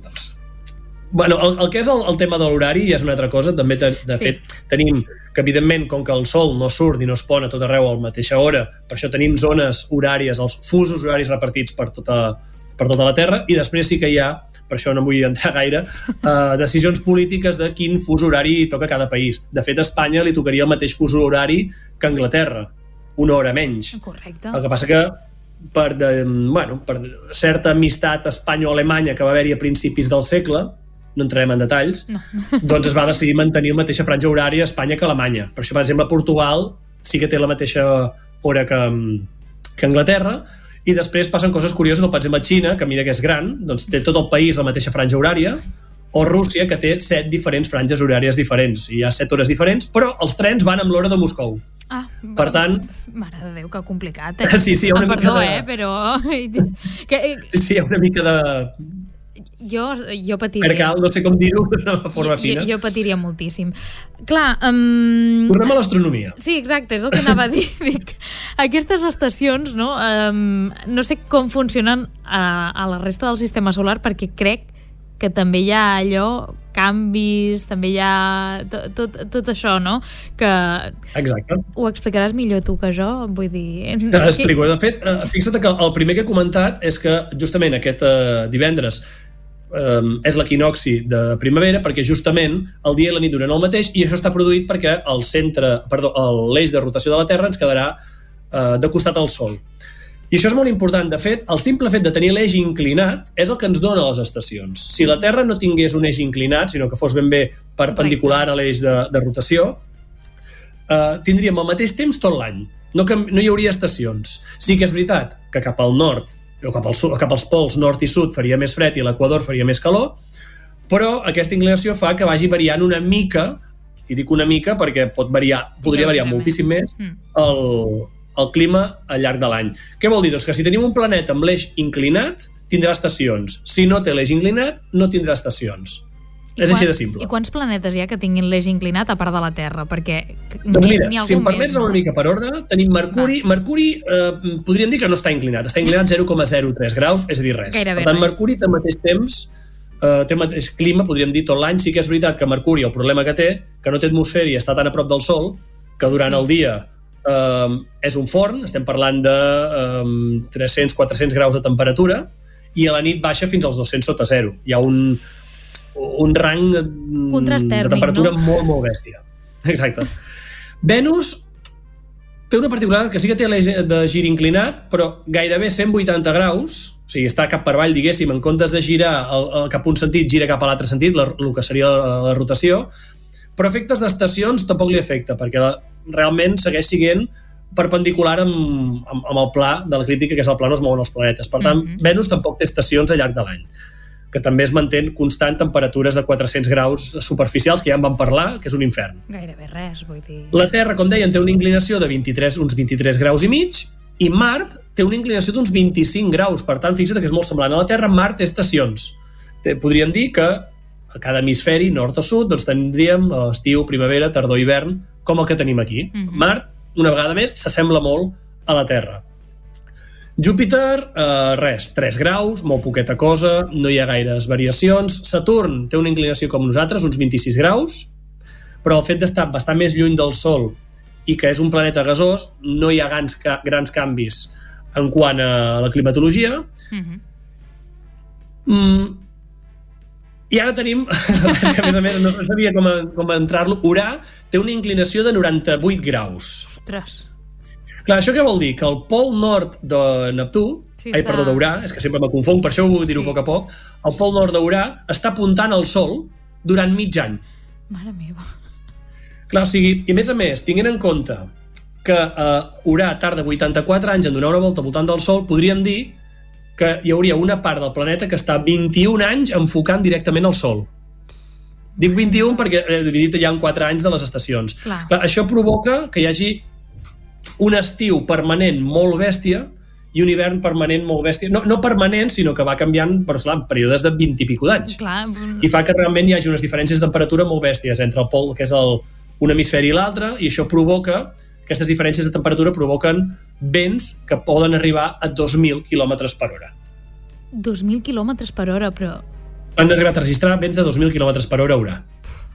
Bueno, el que és el tema de l'horari ja és una altra cosa. També, de fet, tenim que, evidentment, com que el sol no surt i no es pon a tot arreu a la mateixa hora, per això tenim zones horàries, els fusos horaris repartits per tota la Terra, i després sí que hi ha, per això no vull entrar gaire, decisions polítiques de quin fus horari toca cada país. De fet, a Espanya li tocaria el mateix fus horari que a Anglaterra, una hora menys.
Correcte.
El que passa que per certa amistat Espanya-Alemanya que va haver-hi a principis del segle, no entrarem en detalls, doncs es va decidir mantenir la mateixa franja horària a Espanya que a Alemanya. Per això, per exemple, Portugal sí que té la mateixa hora que Anglaterra, i després passen coses curioses, com per exemple Xina, que mira que és gran, doncs té tot el país la mateixa franja horària, o Rússia, que té 7 diferents franges horàries diferents. Hi ha 7 hores diferents, però els trens van amb l'hora de Moscou. Per tant...
Mare de Déu, que complicat,
Sí, hi ha una mica de...
però...
Sí, hi ha una mica de...
Jo patiria.
Percal, no sé com dir-ho d'una forma fina.
Jo patiria moltíssim. Clar...
Tornem a l'astronomia.
Sí, exacte, és el que anava a dir. Aquestes estacions, no? No sé com funcionen a la resta del sistema solar, perquè crec que també hi ha allò, canvis, també hi ha tot això, no? Que...
Exacte.
Ho explicaràs millor tu que jo? Vull dir...
Explico. De fet, fixa't que el primer que he comentat és que justament aquest divendres és l'equinocci de primavera, perquè justament el dia i la nit duren el mateix, i això està produït perquè l'eix de rotació de la Terra ens quedarà de costat al Sol. I això és molt important. De fet, el simple fet de tenir l'eix inclinat és el que ens dona les estacions. Si la Terra no tingués un eix inclinat, sinó que fos ben bé perpendicular a l'eix de rotació, tindríem el mateix temps tot l'any. No hi hauria estacions. Sí que és veritat que cap al nord o cap als pols nord i sud faria més fred i l'equador faria més calor, però aquesta inclinació fa que vagi variant una mica, i dic una mica perquè podria variar moltíssim més el clima al llarg de l'any. Què vol dir? Doncs que si tenim un planeta amb l'eix inclinat, tindrà estacions. Si no té l'eix inclinat, no tindrà estacions. És així de simple.
I quants planetes hi ha que tinguin l'eix inclinat a part de la Terra? Perquè
doncs mira, si em permets una mica per ordre, tenim Mercuri. Mercuri podríem dir que no està inclinat. Està inclinat 0,03 graus, és a dir, res.
Gairebé
per tant, Mercuri té el mateix temps, té el mateix clima, podríem dir, tot l'any. Sí que és veritat que Mercuri, el problema que té, que no té atmosfera i està tan a prop del Sol, que durant el dia és un forn, estem parlant de 300-400 graus de temperatura, i a la nit baixa fins als 200 sota zero. Hi ha un rang de temperatura molt, molt bèstia. Exacte. Venus té una particularitat que sí que té l'eix de gir inclinat, però gairebé 180 graus, o sigui, està cap per avall, diguéssim, en comptes de girar cap a un sentit, gira cap a l'altre sentit, el que seria la rotació, però efectes d'estacions tampoc li afecta, perquè realment segueix sent perpendicular amb el pla de l'eclíptica, que és el pla on es mouen els planetes. Per tant, Venus tampoc té estacions al llarg de l'any, que també es mantén constant temperatures de 400 graus superficials, que ja en vam parlar, que és un infern.
Gairebé res, vull dir...
La Terra, com deien, té una inclinació de uns 23 graus i mig, i Mart té una inclinació d'uns 25 graus. Per tant, fixa't que és molt semblant a la Terra. Mart té estacions. Podríem dir que a cada hemisferi, nord o sud, doncs tindríem estiu, primavera, tardor, hivern, com el que tenim aquí. Mart, una vegada més, s'assembla molt a la Terra. Júpiter, 3 graus, molt poqueta cosa, no hi ha gaires variacions. Saturn té una inclinació com nosaltres, uns 26 graus, però el fet d'estar bastant més lluny del Sol i que és un planeta gasós, no hi ha grans canvis en quant a la climatologia. I ara tenim, a més, no sabia com entrar-lo, Urà té una inclinació de 98 graus.
Ostres!
Clar, això què vol dir? Que el pol nord de Neptú, d'Urà, és que sempre me confong, per això ho vull dir-ho a poc a poc, el pol nord d'Urà està apuntant al Sol durant mig any.
Mare meva.
Clar, o sigui, i a més, tinguent en compte que Urà tarda 84 anys en donar una volta al voltant del Sol, podríem dir que hi hauria una part del planeta que està 21 anys enfocant directament al Sol. Dic 21 perquè dividit ja en 4 anys de les estacions. Clar, això provoca que hi hagi un estiu permanent molt bèstia i un hivern permanent molt bèstia. No permanent, sinó que va canviant però, en períodes de 20 i pico d'anys. I fa que realment hi hagi unes diferències de temperatura molt bèsties entre el pol, que és un hemisferi i l'altre, i això provoca, aquestes diferències de temperatura provoquen vents que poden arribar a 2.000 km per hora.
2.000 km per hora, però...
Han arribat a registrar vents de 2.000 km per hora a Urà.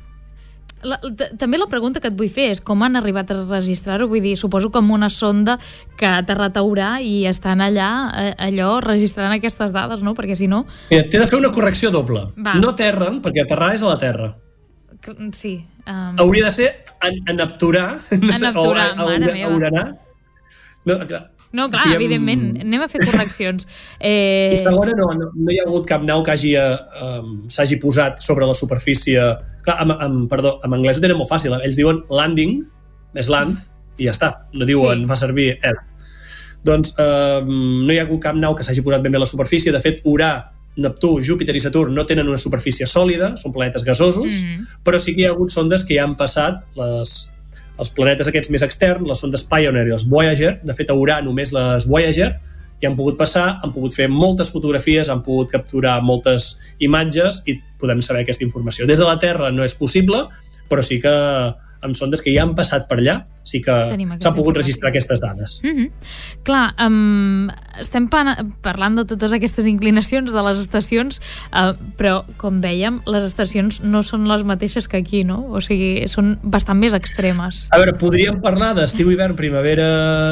També la pregunta que et vull fer és com han arribat a registrar-ho, vull dir, suposo com una sonda que ha aterrat a Urà i estan allò registrant aquestes dades, no? Perquè si no...
Té de fer una correcció doble. No aterren, perquè aterrar és a la Terra.
Sí.
Hauria de ser a Nepturà.
Mare meva.
A Urà.
No, clar, evidentment, anem a fer correccions.
I segona, no hi ha hagut cap nau que s'hagi posat sobre la superfície. Clar, en anglès ho tenen molt fàcil. Ells diuen landing, és land, i ja està. No diuen, fa servir earth. Doncs no hi ha hagut cap nau que s'hagi posat ben bé a la superfície. De fet, Urà, Neptú, Júpiter i Saturn no tenen una superfície sòlida, són planetes gasosos, però sí que hi ha hagut sondes que ja han passat els planetes aquests més externs, les sondes Pioneer i els Voyager. De fet, a Urà només les Voyager hi han pogut passar, han pogut fer moltes fotografies, han pogut capturar moltes imatges i podem saber aquesta informació. Des de la Terra no és possible, però sí que amb sondes que ja han passat per allà sí que s'han pogut registrar aquestes dades.
Clar, estem parlant de totes aquestes inclinacions de les estacions, però, com vèiem, les estacions no són les mateixes que aquí, no? O sigui, són bastant més extremes.
A veure, podríem parlar d'estiu, hivern, primavera,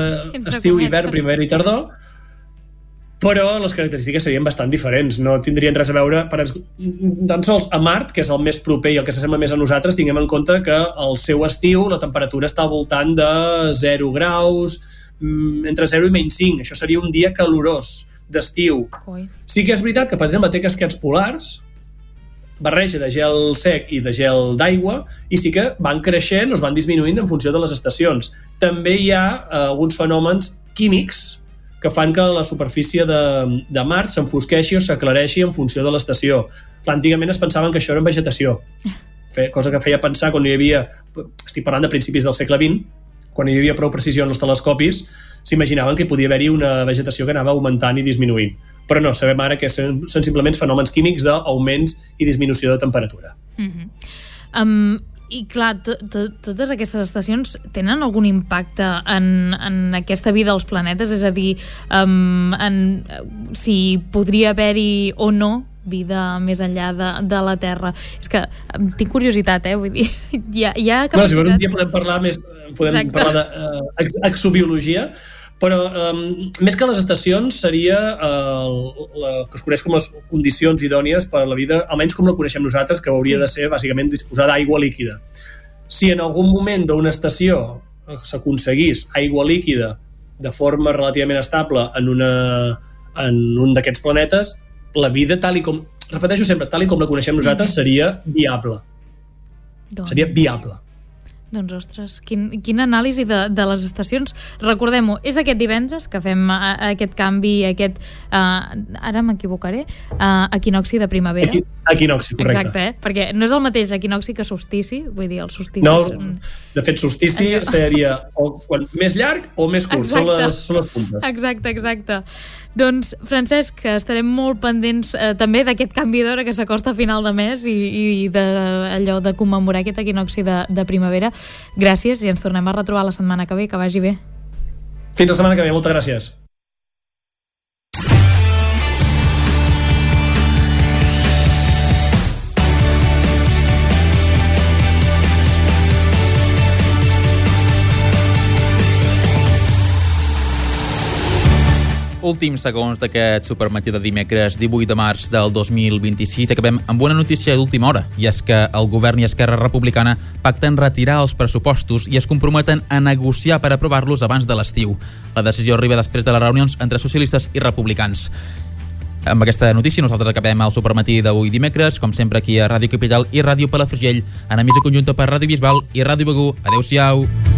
i tardor, però les característiques serien bastant diferents, no tindrien res a veure. Tan sols a Mart, que és el més proper i el que s'assembla més a nosaltres, tinguem en compte que al seu estiu la temperatura està al voltant de 0 graus, entre 0 i menys 5. Això seria un dia calorós d'estiu. Sí que és veritat que, per exemple, té casquets polars, barreja de gel sec i de gel d'aigua, i sí que van creixent o es van disminuint en funció de les estacions. També hi ha alguns fenòmens químics que fan que la superfície de Mart s'enfosqueixi o s'aclareixi en funció de l'estació. Antigament es pensaven que això era vegetació, cosa que feia pensar quan hi havia, estic parlant de principis del segle XX, quan hi havia prou precisió en els telescopis, s'imaginaven que hi podia haver-hi una vegetació que anava augmentant i disminuint. Però no, sabem ara que són simplement fenòmens químics d'augments i disminució de temperatura.
I clar, totes aquestes estacions tenen algun impacte en aquesta vida als planetes? És a dir, si podria haver-hi o no vida més enllà de la Terra. És que tinc curiositat, vull dir, hi ha capacitat...
Si un dia podem parlar d'exobiologia, Però més que les estacions seria que es coneix com les condicions idònies per a la vida, almenys com la coneixem nosaltres, que hauria de ser bàsicament disposar d'aigua líquida. Si en algun moment d'una estació s'aconseguís aigua líquida de forma relativament estable en un d'aquests planetes, la vida tal i com, repeteixo sempre, tal i com la coneixem nosaltres, seria viable. Seria viable.
Doncs, ostres, quin anàlisi de les estacions. Recordem-ho, és aquest divendres que fem aquest canvi, ara m'equivocaré, equinocci de primavera.
Equinocci, correcte.
Exacte, perquè no és el mateix equinocci que solstici, vull dir, el solstici...
No, de fet, solstici seria més llarg o més curt, són les puntes.
Exacte. Doncs, Francesc, estarem molt pendents també d'aquest canvi d'hora que s'acosta a final de mes i d'allò de commemorar aquest equinocci de primavera. Gràcies i ens tornem a retrobar la setmana que ve, que vagi bé.
Fins la setmana que ve, moltes gràcies.
Últims segons d'aquest supermatí de dimecres 18 de març del 2026. Acabem amb una notícia d'última hora, i és que el govern i Esquerra Republicana pacten retirar els pressupostos i es comprometen a negociar per aprovar-los abans de l'estiu. La decisió arriba després de les reunions entre socialistes i republicans. Amb aquesta notícia nosaltres acabem el supermatí d'avui dimecres, com sempre aquí a Ràdio Capital i Ràdio Palafrugell, en emissora conjunta per Ràdio Bisbal i Ràdio Begur. Adéu-siau.